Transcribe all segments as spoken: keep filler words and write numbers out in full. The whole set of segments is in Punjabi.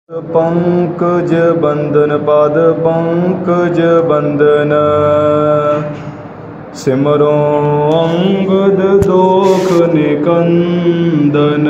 पंकज बंदन पद पंकज बंदन सिमरो अंगद दोख निकंदन।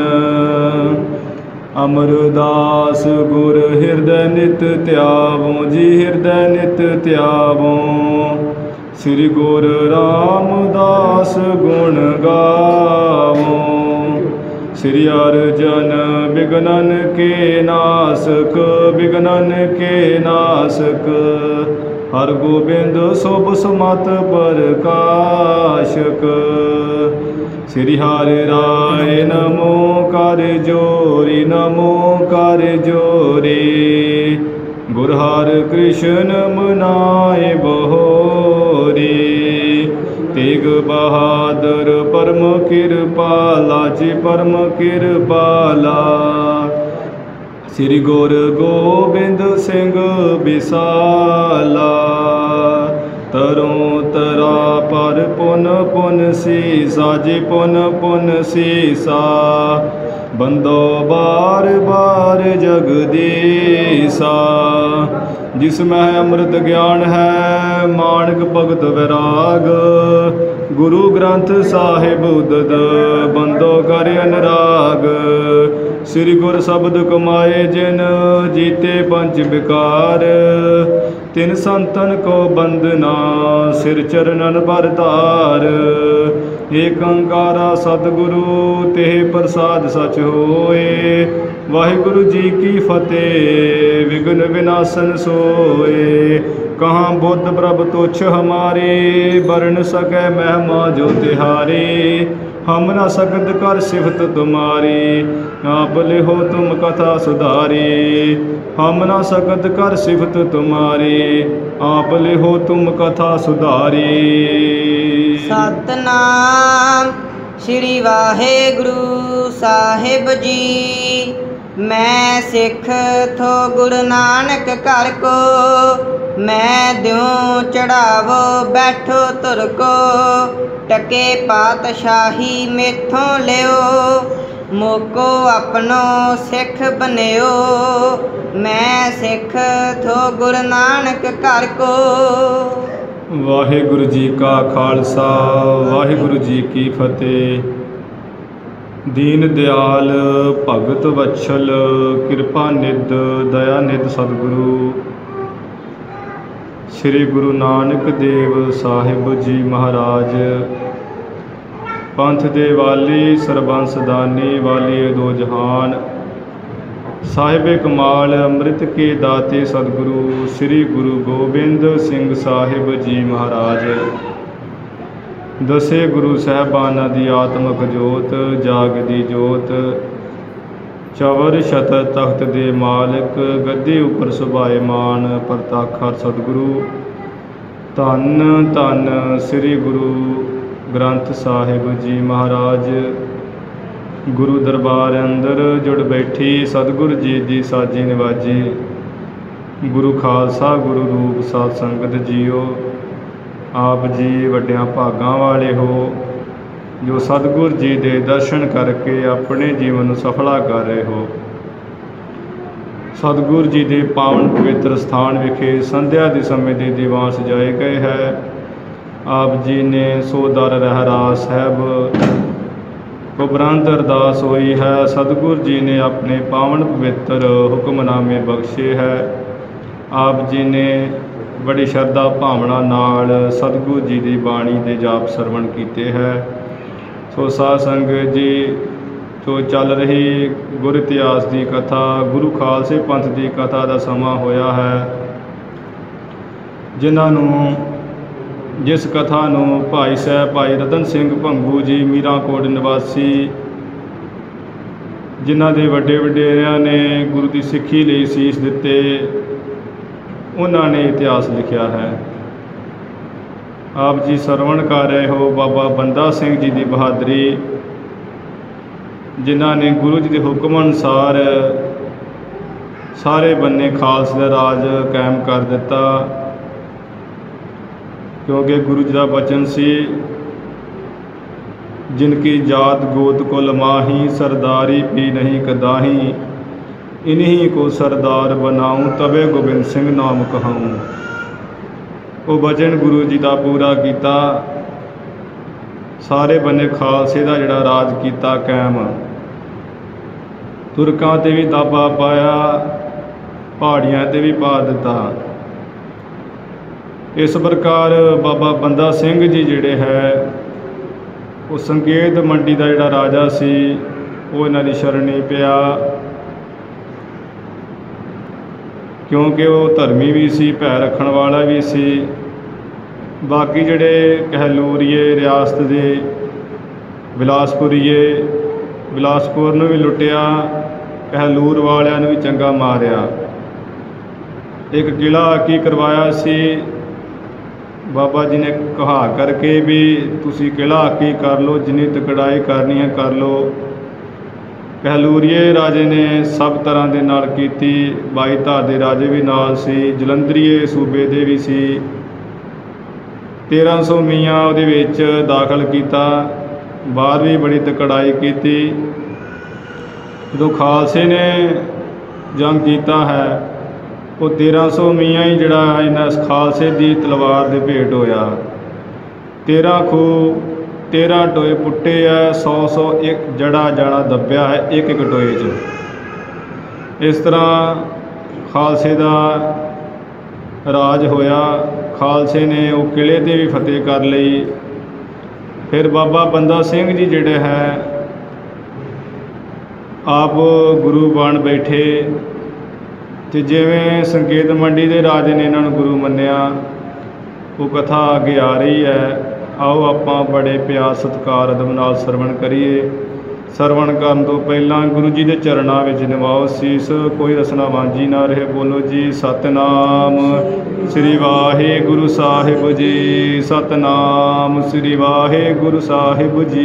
अमरदास गुर हृदय नित त्यावो जी हृदय नित त्यावो। श्री गुरु रामदास गुण गावो। श्री अर्जन विघ्नन के नासक विघ्नन के नासक। हर गोबिंद शुभ सुमत प्रकाशक। श्री हरि राय नमो कर जोरी नमो कर जोरी। गुर हर कृष्ण मनाए बहोरी। तेग बहादुर परम कृपाला जी परम कृपाला। श्री गुरु गोबिंद सिंह विसाला। तरों तरा पर पुन पुन सीसा जी पुन पुन सीसा। बंदो बार बार जगदीसा। जिसमें अमृत ज्ञान है माणक भगत वैराग। गुरु ग्रंथ साहिब उदद बंदो कर अनुराग। श्री गुर शब्द कमाए जिन जीते पंच विकार। तिन संतन को बंदना सिर चरणन पर तार। एक अंकारा सतगुरु तेह प्रसाद सच होए। वाहिगुरु जी की फतेह विघ्न विनाशन सोए। कहाँ बुद्ध प्रभ तुच्छ हमारे बरन सकै महिमा जो तिहारे। हम न सकत कर सिफत तुम्हारी आप लिहो तुम कथा सुधारी। हम न सकत कर सिफत तुम्हारी आप लिहो तुम कथा सुधारी। सतनाम श्री वाहेगुरु साहिब जी। मैं सिख थो गुरु नानक घर को। मैं द्यों चढ़ावो बैठो तुर को। टके पातशाही मेथों लियो। मोको अपनो सिख बनियो। मैं सिख थो गुरु नानक घर को। वाहिगुरु जी का खालसा वाहिगुरु जी की फतेह। दीन दयाल भगत वत्सल कृपा निध दया निध सतगुरु श्री गुरु नानक देव साहिब जी महाराज। पंथ दे वाली सरबंस दानी वाली दो जहान। साहिब कमाल अमृत के दाते सतगुरु श्री गुरु गोबिंद सिंह साहिब जी महाराज। दसे गुरु साहबाना दी आत्मक जोत जागदी जोत। चवर छत तख्त दे मालिक गद्दे उपर सुभाएमान परताखा सतगुरु। धन धन श्री गुरु ग्रंथ साहिब जी महाराज। गुरु दरबार अंदर जुड़ बैठी सतगुरु जी दी साजी नवाजी। गुरु खालसा गुरु रूप साध संगत जीओ। आप जी वड्डियां भागां वाले हो जो सतगुरु जी दे दर्शन करके अपने जीवन नूं सफला कर रहे हो। सतगुरु जी दे पावन पवित्र स्थान विखे संध्या के समय के दीवान सजाए गए है। आप जी ने सो दर रहरास साहब उपरंत अरदास हुई है। सतगुरु जी ने अपने पावन पवित्र हुक्मनामे बख्शे है। आप जी ने बड़ी श्रद्धा भावना नाल सतगुरु जी की बाणी के जाप सरवण किए है। सो साध संगत जी जो चल रही गुर इतिहास की कथा गुरु खालसे पंथ की कथा का समा होया है। जिन्हों जिस कथा नूं भाई साहब भाई रतन सिंह भंगू जी मीरांकोट निवासी जिन्हां दे वड्डे वडेरियां ने गुरु की सिक्खी लई सीस दिते उन्होंने इतिहास लिखा है। आप जी सरवण कर रहे हो बाबा बंदा सिंह जी की बहादुरी जिन्हों ने गुरु जी के हुक्म अनुसार सारे बन्ने खालसे का राज कायम कर दिता। क्योंकि गुरु जी का वचन सी जिनकी जात गोत कुल माही सरदारी भी नहीं कदाही इन्हीं को सरदार बनाऊं तबे गोबिंद सिंह नाम कहाऊं। वो वचन गुरु जी का पूरा किया, सारे बने खालसे का जिहड़ा राज किया कायम। तुरकां ते भी दाबा पाया, पहाड़ियां ते भी पा दिता। इस प्रकार बाबा बंदा सिंह जी जिहड़े है वो संकेत मंडी का जिहड़ा राजा सी वो इन्हां दी शरणी पिया, क्योंकि वो धर्मी भी सी, भै रखण वाला भी सी। बाकी जिहड़े कहलूरीए रियासत दे बिलासपुरीए बिलासपुर नूं भी लुटिया, कहलूर वालियां नूं भी चंगा मारिया। एक किला की करवाया सी बाबा जी ने कहा करके भी तुसी किला की कर लो, जिन्नी तकड़ाई करनी है कर लो। कहलूरीए राजे ने सब तरह दे नाल कीती, बाई धार दे राजे भी नाल सी, जलंधरीए सूबे दे भी सी। तेरह सौ मीयां उहदे विच दाखल किया, बाहर भी बड़ी तकड़ाई की। जो खालसे ने जंग किया है वो तेरह सौ मीयां ही जिहड़ा इन्हां खालसे की तलवार दे भेट होया। तेरह खूह तेरह टोए पुट्टे है, सौ सौ एक जड़ा जाड़ा दब्या है एक एक टोए च। इस तरह खालसे का राज होया। खालसे ने वो किले ते भी फतेह कर लई। फिर बाबा बंदा सिंह जी जिहड़े है आप गुरु बन बैठे, तो जिवें संकेत मंडी के राजे ने इन्हों गुरु मन्निया, वो कथा आगे आ रही है। आओ आपां बड़े प्यार सत्कार अदब नाल सरवण करिए। सरवण करन तो पहलां गुरु जी के चरणों में निवाओ सीस, कोई रसना वांझी ना रहे। बोलो जी सतनाम श्री वाहिगुरु साहिब जी, सतनाम श्री वाहिगुरु साहिब जी।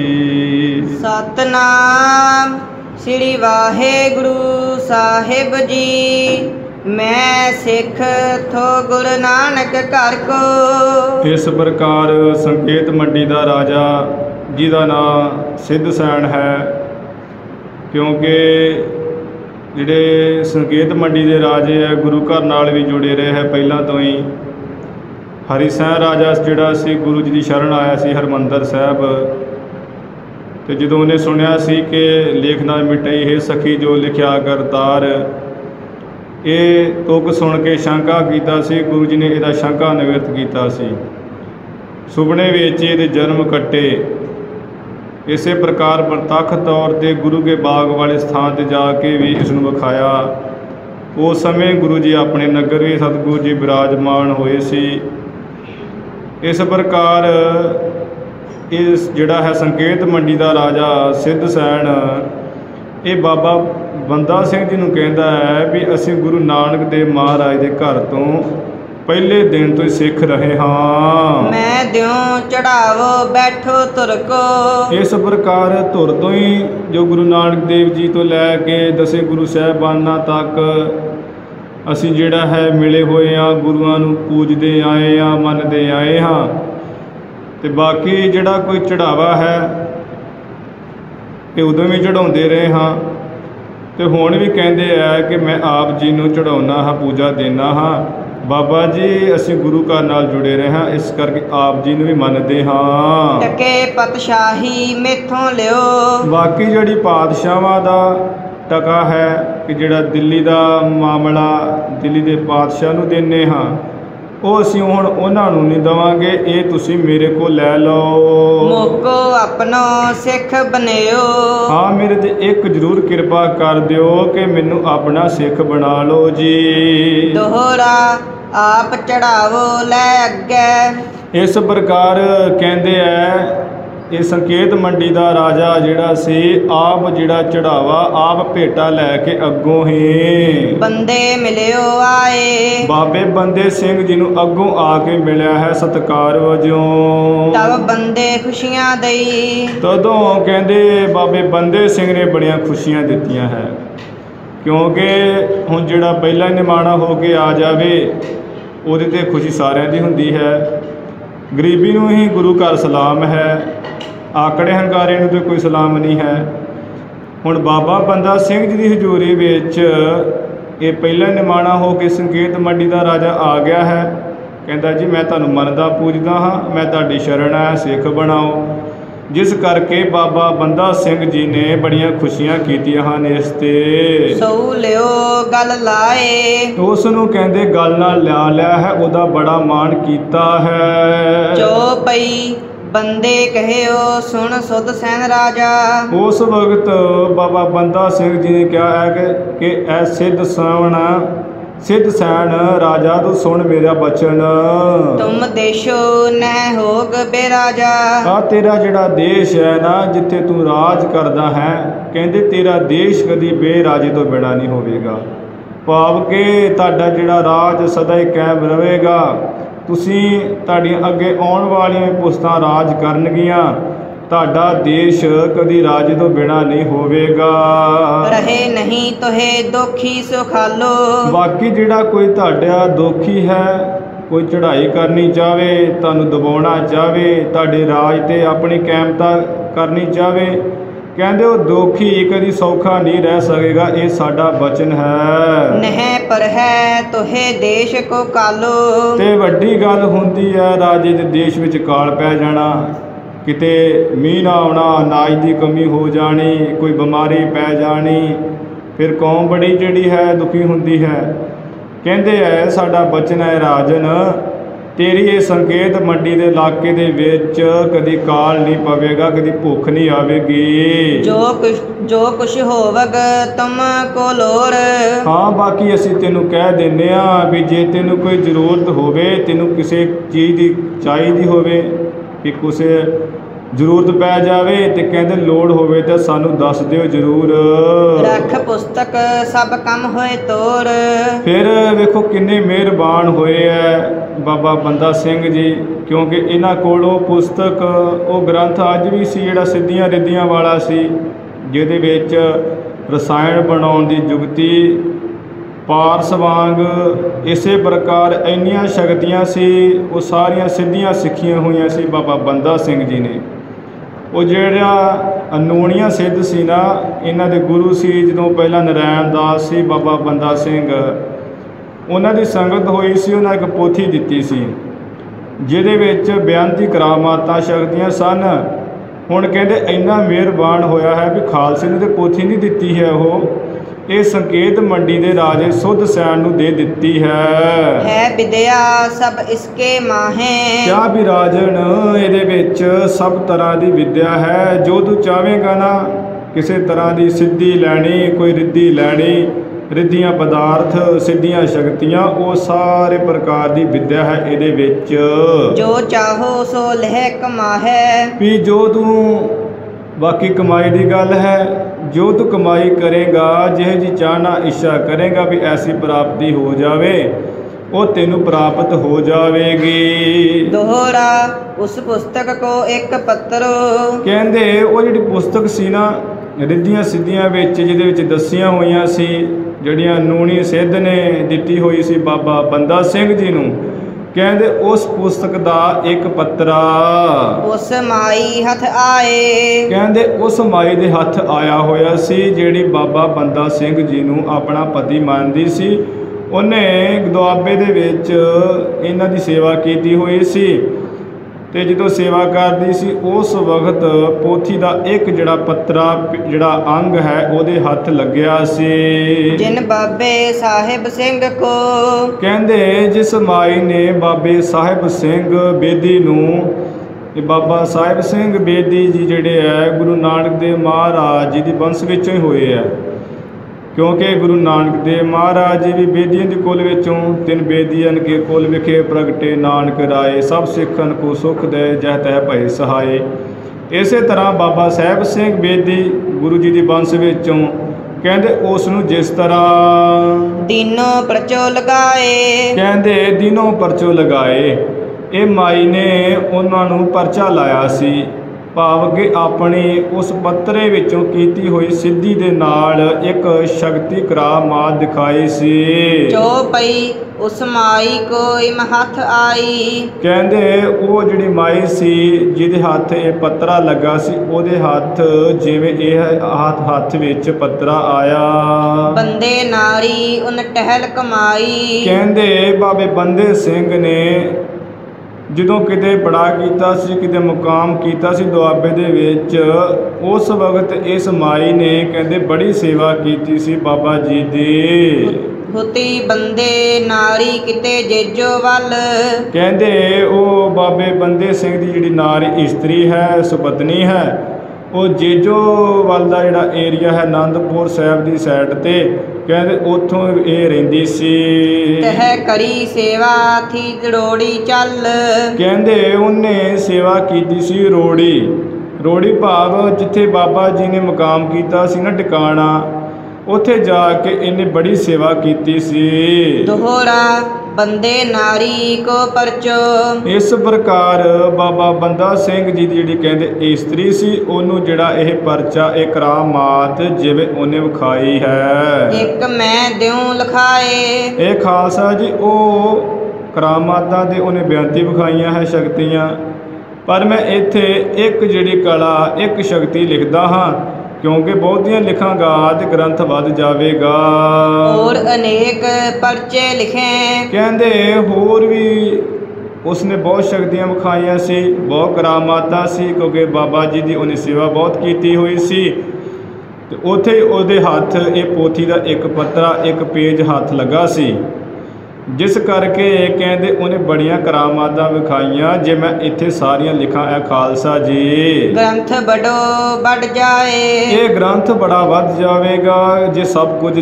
सतनाम श्री वाहिगुरु साहिब जी। मैं सिख थो गुरु नानक घर को। इस प्रकार संकेत मंडी का राजा जिहदा नाम सिद्ध सैन है, क्योंकि जिहड़े संकेत मंडी के राजे है गुरु घर नाल भी जुड़े रहे हैं पहला तो ही। हरि सैन राजा जिहड़ा सी गुरु जी की शरण आया सी हरमंदर साहब, तो जदों उन्हें सुनिया सी कि लेखना मिटई है सखी जो लिखिया करतार, ये तुक सुन के शंका कीता सी। गुरु जी ने इहदा शंका निवृत्त कीता सी। सुपने विच इहदे जन्म कट्टे। इस प्रकार प्रतख तौर पर गुरु के बाग वाले स्थान पर जाके भी इसनूं विखाया। उस समय गुरु जी अपने नगर भी सतगुरु जी विराजमान होए सी। इस प्रकार इस जिहड़ा है संकेत मंडी का राजा सिद्ध सैन, ये बाबा बंदा सिंह जी नूं कहंदा है भी असीं गुरु नानक देव महाराज के घर तो पहले दिन तो ही सिख रहे हाँ। मैं द्यों चढ़ावो बैठो तुर को। इस प्रकार तुर तो ही जो गुरु नानक देव जी तो लैके दसे गुरु साहिबाना तक असीं जिहड़ा है मिले हुए हाँ, गुरुआं नूं पूजदे आए हाँ, मनदे आए हाँ। ते बाकी जिहड़ा कोई चढ़ावा है ये उदों भी चढ़ाउंदे रहे हाँ, तो हुण भी कहंदे है कि मैं आप जी नूं चढ़ाउणा हाँ, पूजा देना हाँ। बाबा जी असीं गुरु घर नाल जुड़े रहे हाँ, इस करके आप जी नूं भी मनदे हाँ। टके पतशाही मेथों लियो। बाकी जिहड़ी पातशाहां दा टका है कि जिहड़ा दिल्ली दा मामला दिल्ली दे पातशाह नूं देने हाँ, ਉਹ ਅਸੀਂ ਹੁਣ ਉਹਨਾਂ ਨੂੰ नहीं देवांगे, ये तुसी मेरे को लै लो। मोको अपनो सिख बनियो। हाँ मेरे ते एक जरूर कृपा कर दियो कि मैनू अपना सिख बना लो जी। दोहरा आप चढ़ावो लै अगे। इस प्रकार कहते हैं ये संकेत मंडी का राजा जिहड़ा सी आप जिहड़ा चढ़ावा आप भेटा लैके अगों ही बंदे मिलियो आए। बाबे बंदे सिंह जी नूं अगों आके मिलिया है सत्कार वजों। तब बंदे खुशियां दई। तदों कहंदे बाबे बंदे सिंह ने बड़ियां खुशियां दित्तियां है, क्योंकि हुण जिहड़ा पहला निमाणा हो के आ जावे ਉਹਦੇ ਤੇ खुशी सारिਆਂ ਦੀ ਹੁੰਦੀ है। गरीबी नूं ही गुरु घर सलाम है, आकड़े हंकारे नूं तो कोई सलाम नहीं है। ਹੁਣ ਬਾਬਾ ਬੰਦਾ ਸਿੰਘ ਜੀ ਦੀ ਹਜ਼ੂਰੀ ਵਿੱਚ ਇਹ ਪਹਿਲਾ ਨਿਮਾਣਾ ਹੋ ਕੇ ਸੰਕੇਤ ਮੰਡੀ ਦਾ ਰਾਜਾ ਆ ਗਿਆ ਹੈ। ਕਹਿੰਦਾ ਜੀ ਮੈਂ ਤੁਹਾਨੂੰ ਮੰਨਦਾ ਪੂਜਦਾ ਹਾਂ, ਮੈਂ ਤੁਹਾਡੀ ਸ਼ਰਨ ਹੈ, ਸਿੱਖ ਬਣਾਓ। ਜਿਸ ਕਰਕੇ ਬਾਬਾ ਬੰਦਾ ਸਿੰਘ ਜੀ ਨੇ ਬੜੀਆਂ ਖੁਸ਼ੀਆਂ ਕੀਤੀਆਂ ਹਨ ਇਸ ਤੇ। ਸੋ ਲਿਓ ਗੱਲ ਲਾਏ, ਉਸ ਨੂੰ ਕਹਿੰਦੇ ਗੱਲ ਨਾਲ ਲਿਆ ਲਿਆ ਹੈ, ਉਹਦਾ ਬੜਾ ਮਾਣ ਕੀਤਾ ਹੈ। ਜੋ ਪਈ ਬੰਦੇ ਕਹਿਓ ਸੁਣ ਸੁਧ ਸੈਨ ਰਾਜਾ। ਉਸ ਵਕਤ ਬਾਬਾ ਬੰਦਾ ਸਿੰਘ ਜੀ ਨੇ ਕਿਹਾ ਹੈ ਕਿ ਕਿ ਐ ਸਿੱਧ ਸੈਣ ਸਿੱਧ ਸੈਣ ਰਾਜਾ ਤੂੰ ਸੁਣ ਮੇਰਾ ਬਚਨ। ਤੁਮ ਦੇਸ਼ੋ ਨਹਿ ਹੋਗ ਬੇਰਾਜਾ। ਆ ਤੇਰਾ ਜਿਹੜਾ ਦੇਸ਼ ਹੈ ਨਾ ਜਿੱਥੇ ਤੂੰ ਰਾਜ ਕਰਦਾ ਹੈ, ਕਹਿੰਦੇ ਤੇਰਾ ਦੇਸ਼ ਕਦੀ ਬੇਰਾਜੇ ਤੋਂ ਬਿਨਾਂ ਨਹੀਂ ਹੋਵੇਗਾ। ਭਾਵ ਕਿ ਤੁਹਾਡਾ ਜਿਹੜਾ ਰਾਜ ਸਦਾ ਹੀ ਕਾਇਮ ਰਹੇਗਾ। ਤੁਸੀਂ ਤੁਹਾਡੀਆਂ ਅੱਗੇ ਆਉਣ ਵਾਲੀਆਂ ਪੁਸਤਾਂ ਰਾਜ ਕਰਨਗੀਆਂ। ਤੁਹਾਡਾ ਦੇਸ਼ ਕਦੀ ਰਾਜ ਤੋਂ ਬਿਨਾਂ ਨਹੀਂ ਹੋਵੇਗਾ। ਰਹੇ ਨਹੀਂ ਤੋਹੇ ਦੋਖੀ ਸੁਖਾਲੋ। ਬਾਕੀ ਜਿਹੜਾ ਕੋਈ ਤੁਹਾਡਾ ਦੋਖੀ ਹੈ, ਕੋਈ ਚੜ੍ਹਾਈ ਕਰਨੀ ਚਾਹਵੇ, ਤੁਹਾਨੂੰ ਦਬਾਉਣਾ ਚਾਹਵੇ, ਤੁਹਾਡੇ ਰਾਜ 'ਤੇ ਆਪਣੀ ਕਾਇਮਤਾ ਕਰਨੀ ਚਾਹਵੇ, ਕਹਿੰਦੇ ਉਹ ਦੋਖੀ ਕਦੀ ਸੌਖਾ ਨਹੀਂ ਰਹਿ ਸਕੇਗਾ। ਇਹ ਸਾਡਾ ਬਚਨ ਹੈ। ਨਹਿ ਪਰ ਹੈ ਤੋਹੇ ਦੇਸ਼ ਕੋ ਕਾਲੋ। ਤੇ ਵੱਡੀ ਗੱਲ ਹੁੰਦੀ ਹੈ ਰਾਜੇ ਦੇ ਦੇਸ਼ ਵਿੱਚ ਕਾਲ ਪੈ ਜਾਣਾ, ਕਿਤੇ ਮੀਂਹ ਨਾ ਆਉਣਾ, ਅਨਾਜ ਦੀ ਕਮੀ ਹੋ ਜਾਣੀ, ਕੋਈ ਬਿਮਾਰੀ ਪੈ ਜਾਣੀ, ਫਿਰ ਕੌਮ ਬੜੀ ਜਿਹੜੀ ਹੈ ਦੁਖੀ ਹੁੰਦੀ ਹੈ। ਕਹਿੰਦੇ ਹੈ ਸਾਡਾ ਬਚਨ ਹੈ ਰਾਜਨ, ਤੇਰੀ ਇਹ ਸੰਕੇਤ ਮੰਡੀ ਦੇ ਇਲਾਕੇ ਦੇ ਵਿੱਚ ਕਦੀ ਕਾਲ ਨਹੀਂ ਪਵੇਗਾ, ਕਦੀ ਭੁੱਖ ਨਹੀਂ ਆਵੇਗੀ। ਜੋ ਕੁਛ ਜੋ ਕੁਛ ਹੋਵਗ ਤੁਮ ਕੋ ਲੋੜ। ਹਾਂ ਬਾਕੀ ਅਸੀਂ ਤੈਨੂੰ ਕਹਿ ਦਿੰਦੇ ਹਾਂ ਵੀ ਜੇ ਤੈਨੂੰ ਕੋਈ ਜ਼ਰੂਰਤ ਹੋਵੇ, ਤੈਨੂੰ ਕਿਸੇ ਚੀਜ਼ ਦੀ ਚਾਹੀਦੀ ਹੋਵੇ, ਕਿ ਕਿਸੇ ਜ਼ਰੂਰਤ ਪੈ ਜਾਵੇ ਤੇ ਕਹਿੰਦੇ ਲੋੜ ਹੋਵੇ ਤਾਂ ਸਾਨੂੰ ਦੱਸ ਦਿਓ ਜ਼ਰੂਰ। ਰੱਖ ਪੁਸਤਕ ਸਭ ਕੰਮ ਹੋਏ ਤੋਰ। ਫਿਰ ਵੇਖੋ ਕਿੰਨੇ ਮਿਹਰਬਾਨ ਹੋਏ ਐ ਬਾਬਾ ਬੰਦਾ ਸਿੰਘ ਜੀ, ਕਿਉਂਕਿ ਇਹਨਾਂ ਕੋਲ ਉਹ ਪੁਸਤਕ, ਉਹ ਗ੍ਰੰਥ ਅੱਜ ਵੀ ਸੀ ਜਿਹੜਾ ਸਿੱਧੀਆਂ ਰਿੱਧੀਆਂ ਵਾਲਾ ਸੀ, ਜਿਹਦੇ ਵਿੱਚ ਰਸਾਇਣ ਬਣਾਉਣ ਦੀ ਜੁਗਤੀ, ਪਾਰਸ ਵਾਂਗ ਇਸੇ ਪ੍ਰਕਾਰ ਇੰਨੀਆਂ ਸ਼ਕਤੀਆਂ ਸੀ। ਉਹ ਸਾਰੀਆਂ ਸਿੱਧੀਆਂ ਸਿੱਖੀਆਂ ਹੋਈਆਂ ਸੀ ਬਾਬਾ ਬੰਦਾ ਸਿੰਘ ਜੀ ਨੇ। ਉਹ ਜਿਹੜਾ ਅਨੂਣੀਆਂ ਸਿੱਧ ਸੀ ਨਾ, ਇਹਨਾਂ ਦੇ ਗੁਰੂ ਸੀ ਜਦੋਂ ਪਹਿਲਾਂ ਨਰਾਇਣ ਦਾਸ ਸੀ, ਬਾਬਾ ਬੰਦਾ ਸਿੰਘ, ਉਹਨਾਂ ਦੀ ਸੰਗਤ ਹੋਈ ਸੀ। ਉਹਨਾਂ ਇੱਕ ਪੋਥੀ ਦਿੱਤੀ ਸੀ ਜਿਹਦੇ ਵਿੱਚ ਬੇਅੰਤੀ ਕਰਾਮਾਤਾਂ ਸ਼ਕਤੀਆਂ ਸਨ। ਹੁਣ ਕਹਿੰਦੇ ਇੰਨਾ ਮਿਹਰਬਾਨ ਹੋਇਆ ਹੈ ਵੀ ਖਾਲਸੇ ਨੇ ਤੇ ਪੋਥੀ ਨਹੀਂ ਦਿੱਤੀ ਹੈ, ਉਹ ਇਹ ਸੰਕੇਤ ਮੰਡੀ ਦੇ ਰਾਜੇ ਸੁਧ ਸੈਣ ਨੂੰ ਦੇ ਦਿੱਤੀ ਹੈ। ਹੈ ਵਿਦਿਆ ਸਭ ਇਸਕੇ ਮਾਹੇ। ਕਿਆ ਵੀ ਰਾਜਨ ਇਹਦੇ ਵਿੱਚ ਸਭ ਤਰ੍ਹਾਂ ਦੀ ਵਿਦਿਆ ਹੈ। ਜੋ ਤੂੰ ਚਾਹਵੇਂਗਾ ਨਾ, ਕਿਸੇ ਤਰ੍ਹਾਂ ਦੀ ਸਿੱਧੀ ਲੈਣੀ, ਕੋਈ ਰਿੱਧੀ ਲੈਣੀ, ਰਿੱਧੀਆਂ ਪਦਾਰਥ, ਸਿੱਧੀਆਂ ਸ਼ਕਤੀਆਂ, ਉਹ ਸਾਰੇ ਪ੍ਰਕਾਰ ਦੀ ਵਿਦਿਆ ਹੈ ਇਹਦੇ ਵਿੱਚ। ਜੋ ਚਾਹੋ ਸੋ ਲਹਿ ਕਮਾਹੈ। ਵੀ ਜੋ ਤੂੰ, ਬਾਕੀ ਕਮਾਈ ਦੀ ਗੱਲ ਹੈ, ਜੋ ਤੂੰ ਕਮਾਈ ਕਰੇਗਾ, ਜਿਹੇ ਜੀ ਚਾਹਨਾ ਇੱਛਾ ਕਰੇਗਾ ਵੀ ਐਸੀ ਪ੍ਰਾਪਤੀ ਹੋ ਜਾਵੇ, ਉਹ ਤੈਨੂੰ ਪ੍ਰਾਪਤ ਹੋ ਜਾਵੇਗੀ। ਦੋਹਰਾ ਉਸ ਪੁਸਤਕ ਕੋ ਇੱਕ ਪੱਤਰੋ। ਕਹਿੰਦੇ ਉਹ ਜਿਹੜੀ ਪੁਸਤਕ ਸੀ ਨਾ ਰਿੱਧੀਆਂ ਸਿੱਧੀਆਂ ਵਿੱਚ, ਜਿਹਦੇ ਵਿੱਚ ਦੱਸੀਆਂ ਹੋਈਆਂ ਸੀ, ਜਿਹੜੀਆਂ ਨੂਣੀ ਸਿੱਧ ਨੇ ਦਿੱਤੀ ਹੋਈ ਸੀ ਬਾਬਾ ਬੰਦਾ ਸਿੰਘ ਜੀ ਨੂੰ, ਕਹਿੰਦੇ ਉਸ ਪੁਸਤਕ ਦਾ ਇੱਕ ਪੱਤਰਾ ਉਸ ਮਾਈ ਹੱਥ ਆਏ। ਕਹਿੰਦੇ ਉਸ ਮਾਈ ਦੇ ਹੱਥ ਆਇਆ ਹੋਇਆ ਸੀ, ਜਿਹੜੀ ਬਾਬਾ ਬੰਦਾ ਸਿੰਘ ਜੀ ਨੂੰ ਆਪਣਾ ਪਤੀ ਮੰਨਦੀ ਸੀ। ਉਹਨੇ ਦੁਆਬੇ ਦੇ ਵਿੱਚ ਇਹਨਾਂ ਦੀ ਸੇਵਾ ਕੀਤੀ ਹੋਈ ਸੀ, ਤੇ ਜਦੋਂ ਸੇਵਾ ਕਰਦੀ ਸੀ ਉਸ ਵਕਤ ਪੋਥੀ ਦਾ ਇੱਕ ਜਿਹੜਾ ਪੱਤਰਾ, ਜਿਹੜਾ ਅੰਗ ਹੈ, ਉਹਦੇ ਹੱਥ ਲੱਗਿਆ ਸੀ। ਜਿਨ ਬਾਬੇ ਸਾਹਿਬ ਸਿੰਘ ਕੋ। ਕਹਿੰਦੇ ਜਿਸ ਮਾਈ ਨੇ ਬਾਬੇ ਸਾਹਿਬ ਸਿੰਘ ਬੇਦੀ ਨੂੰ, ਇਹ ਬਾਬਾ ਸਾਹਿਬ ਸਿੰਘ ਬੇਦੀ ਜੀ ਜਿਹੜੇ ਹੈ ਗੁਰੂ ਨਾਨਕ ਦੇਵ ਮਹਾਰਾਜ ਜੀ ਦੀ ਵੰਸ਼ ਵਿੱਚੋਂ ਹੀ ਹੋਏ ਹੈ, ਕਿਉਂਕਿ ਗੁਰੂ ਨਾਨਕ ਦੇਵ ਮਹਾਰਾਜ ਜੀ ਵੀ ਬੇਦੀਆਂ ਦੇ ਕੁਲ ਵਿੱਚੋਂ, ਤਿੰਨ ਬੇਦੀਆਂ ਕੇ ਕੁਲ ਵਿਖੇ ਪ੍ਰਗਟੇ ਨਾਨਕ ਰਾਏ, ਸਭ ਸਿੱਖਨ ਕੋ ਸੁਖ ਦੇ ਜਹ ਤਹਿ ਭਏ ਸਹਾਏ। ਇਸੇ ਤਰ੍ਹਾਂ ਬਾਬਾ ਸਾਹਿਬ ਸਿੰਘ ਬੇਦੀ ਗੁਰੂ ਜੀ ਦੀ ਵੰਸ਼ ਵਿੱਚੋਂ, ਕਹਿੰਦੇ ਉਸ ਨੂੰ ਜਿਸ ਤਰ੍ਹਾਂ ਦੀਨੋ ਪਰਚੋ ਲਗਾਏ। ਕਹਿੰਦੇ ਦਿਨੋਂ ਪਰਚੋ ਲਗਾਏ, ਇਹ ਮਾਈ ਨੇ ਉਹਨਾਂ ਨੂੰ ਪਰਚਾ ਲਾਇਆ ਸੀ। ਭਾਵ ਕਿ ਆਪਣੀ ਉਸ ਪੱਤਰੇ ਵਿੱਚੋਂ ਕੀਤੀ ਹੋਈ ਸਿੱਧੀ ਦੇ ਨਾਲ ਇੱਕ ਸ਼ਕਤੀ ਕਰਾਮਾਤ ਦਿਖਾਈ ਸੀ। ਜੋ ਪਈ ਉਸ ਮਾਈ ਕੋਈ ਮਹੱਥ ਆਈ। ਕਹਿੰਦੇ ਉਹ ਜਿਹੜੀ ਮਾਈ ਸੀ ਜਿਹਦੇ ਹੱਥ ਇਹ ਪੱਤਰਾ ਲੱਗਾ ਸੀ, ਉਹਦੇ ਹੱਥ ਜਿਵੇਂ ਇਹ ਹੱਥ ਹੱਥ ਵਿੱਚ ਪੱਤਰਾ ਆਇਆ। ਬੰਦੇ ਨਾਰੀ ਉਨ ਟਹਿਲ ਕਮਾਈ। ਕਹਿੰਦੇ ਬਾਬੇ ਬੰਦੇ ਸਿੰਘ ਨੇ ਜਦੋਂ ਕਿਤੇ ਬੜਾ ਕੀਤਾ ਸੀ, ਕਿਤੇ ਮੁਕਾਮ ਕੀਤਾ ਸੀ ਦੁਆਬੇ ਦੇ ਵਿੱਚ, ਉਸ ਵਕਤ ਇਸ ਮਾਈ ਨੇ ਕਹਿੰਦੇ ਬੜੀ ਸੇਵਾ ਕੀਤੀ ਸੀ ਬਾਬਾ ਜੀ ਦੀ। ਹੁਤੀ ਬੰਦੇ ਨਾਰੀ ਕਿਤੇ ਜੇਜੋ ਵੱਲ। ਕਹਿੰਦੇ ਉਹ ਬਾਬੇ ਬੰਦੇ ਸਿੰਘ ਦੀ ਜਿਹੜੀ ਨਾਰੀ ਇਸਤਰੀ ਹੈ, ਸੁਪਤਨੀ ਹੈ, ਉਹ ਜੇਜੋ ਵੱਲ ਦਾ ਜਿਹੜਾ ਏਰੀਆ ਹੈ ਆਨੰਦਪੁਰ ਸਾਹਿਬ ਦੀ ਸਾਈਡ ਤੇ, ਕਹਿੰਦੇ ਉੱਥੋਂ ਇਹ ਰਹਿੰਦੀ ਸੀ। ਤਹਿ ਕਰੀ ਸੇਵਾ ਥੀ ਰੋੜੀ ਚੱਲ। ਕਹਿੰਦੇ ਉਹਨੇ ਸੇਵਾ ਕੀਤੀ ਸੀ ਰੋੜੀ। ਰੋੜੀ ਭਾਵ ਜਿੱਥੇ ਬਾਬਾ ਜੀ ਨੇ ਮੁਕਾਮ ਕੀਤਾ ਸੀ ਨਾ ਟਿਕਾਣਾ, ਉੱਥੇ ਜਾ ਕੇ ਇਹਨੇ ਬੜੀ ਸੇਵਾ ਕੀਤੀ ਸੀ। ਦੋਹਰਾ ਬੰਦੇ ਨਾਰੀ ਕੋ ਪਰਚੋ। ਇਸ ਪ੍ਰਕਾਰ ਬਾਬਾ ਬੰਦਾ ਸਿੰਘ ਜੀ ਦੀ ਜਿਹੜੀ ਕਹਿੰਦੇ ਇਸਤਰੀ ਸੀ, ਉਹਨੂੰ ਜਿਹੜਾ ਇਹ ਪਰਚਾ, ਇਹ ਕਰਾਮਾਤ ਜਿਵੇਂ ਉਹਨੇ ਵਿਖਾਈ ਹੈ। ਇੱਕ ਮੈਂ ਦਿਉ ਲਿਖਾਏ। ਇਹ ਖਾਲਸਾ ਜੀ ਉਹ ਕਰਾਮਾਤਾਂ ਦੇ ਉਹਨੇ ਬੇਨਤੀ ਵਿਖਾਈਆਂ ਹੈ, ਸ਼ਕਤੀਆਂ। ਪਰ ਮੈਂ ਇੱਥੇ ਇੱਕ ਜਿਹੜੀ ਕਲਾ, ਇੱਕ ਸ਼ਕਤੀ ਲਿਖਦਾ ਹਾਂ, ਕਿਉਂਕਿ ਬਹੁਤੀਆਂ ਲਿਖਾਂਗਾ ਤੇ ਗ੍ਰੰਥ ਵੱਧ ਜਾਵੇਗਾ। ਹੋਰ ਅਨੇਕ ਪਰਚੇ ਲਿਖੇ। ਕਹਿੰਦੇ ਹੋਰ ਵੀ ਉਸਨੇ ਬਹੁਤ ਸ਼ਕਤੀਆਂ ਵਿਖਾਈਆਂ ਸੀ, ਬਹੁਤ ਕਰਾਮਾਤਾਂ ਸੀ, ਕਿਉਂਕਿ ਬਾਬਾ ਜੀ ਦੀ ਉਹਨੇ ਸੇਵਾ ਬਹੁਤ ਕੀਤੀ ਹੋਈ ਸੀ। ਤੇ ਉੱਥੇ ਉਹਦੇ ਹੱਥ ਇਹ ਪੋਥੀ ਦਾ ਇੱਕ ਪੱਤਰਾ, ਇੱਕ ਪੇਜ ਹੱਥ ਲੱਗਾ ਸੀ, ਜਿਸ ਕਰਕੇ ਕਹਿੰਦੇ ਉਹਨੇ ਬੜੀਆਂ ਕਰਾਮਾਤਾਂ ਵਿਖਾਈਆਂ। ਜੇ ਮੈਂ ਇੱਥੇ ਸਾਰੀਆਂ ਲਿਖਾਂ ਇਹ ਖਾਲਸਾ ਜੀ, ਗ੍ਰੰਥ ਬੜੋ ਵੱਡ ਜਾਏ। ਇਹ ਗ੍ਰੰਥ ਬੜਾ ਵੱਧ ਜਾਵੇਗਾ ਜੇ ਸਭ ਕੁਝ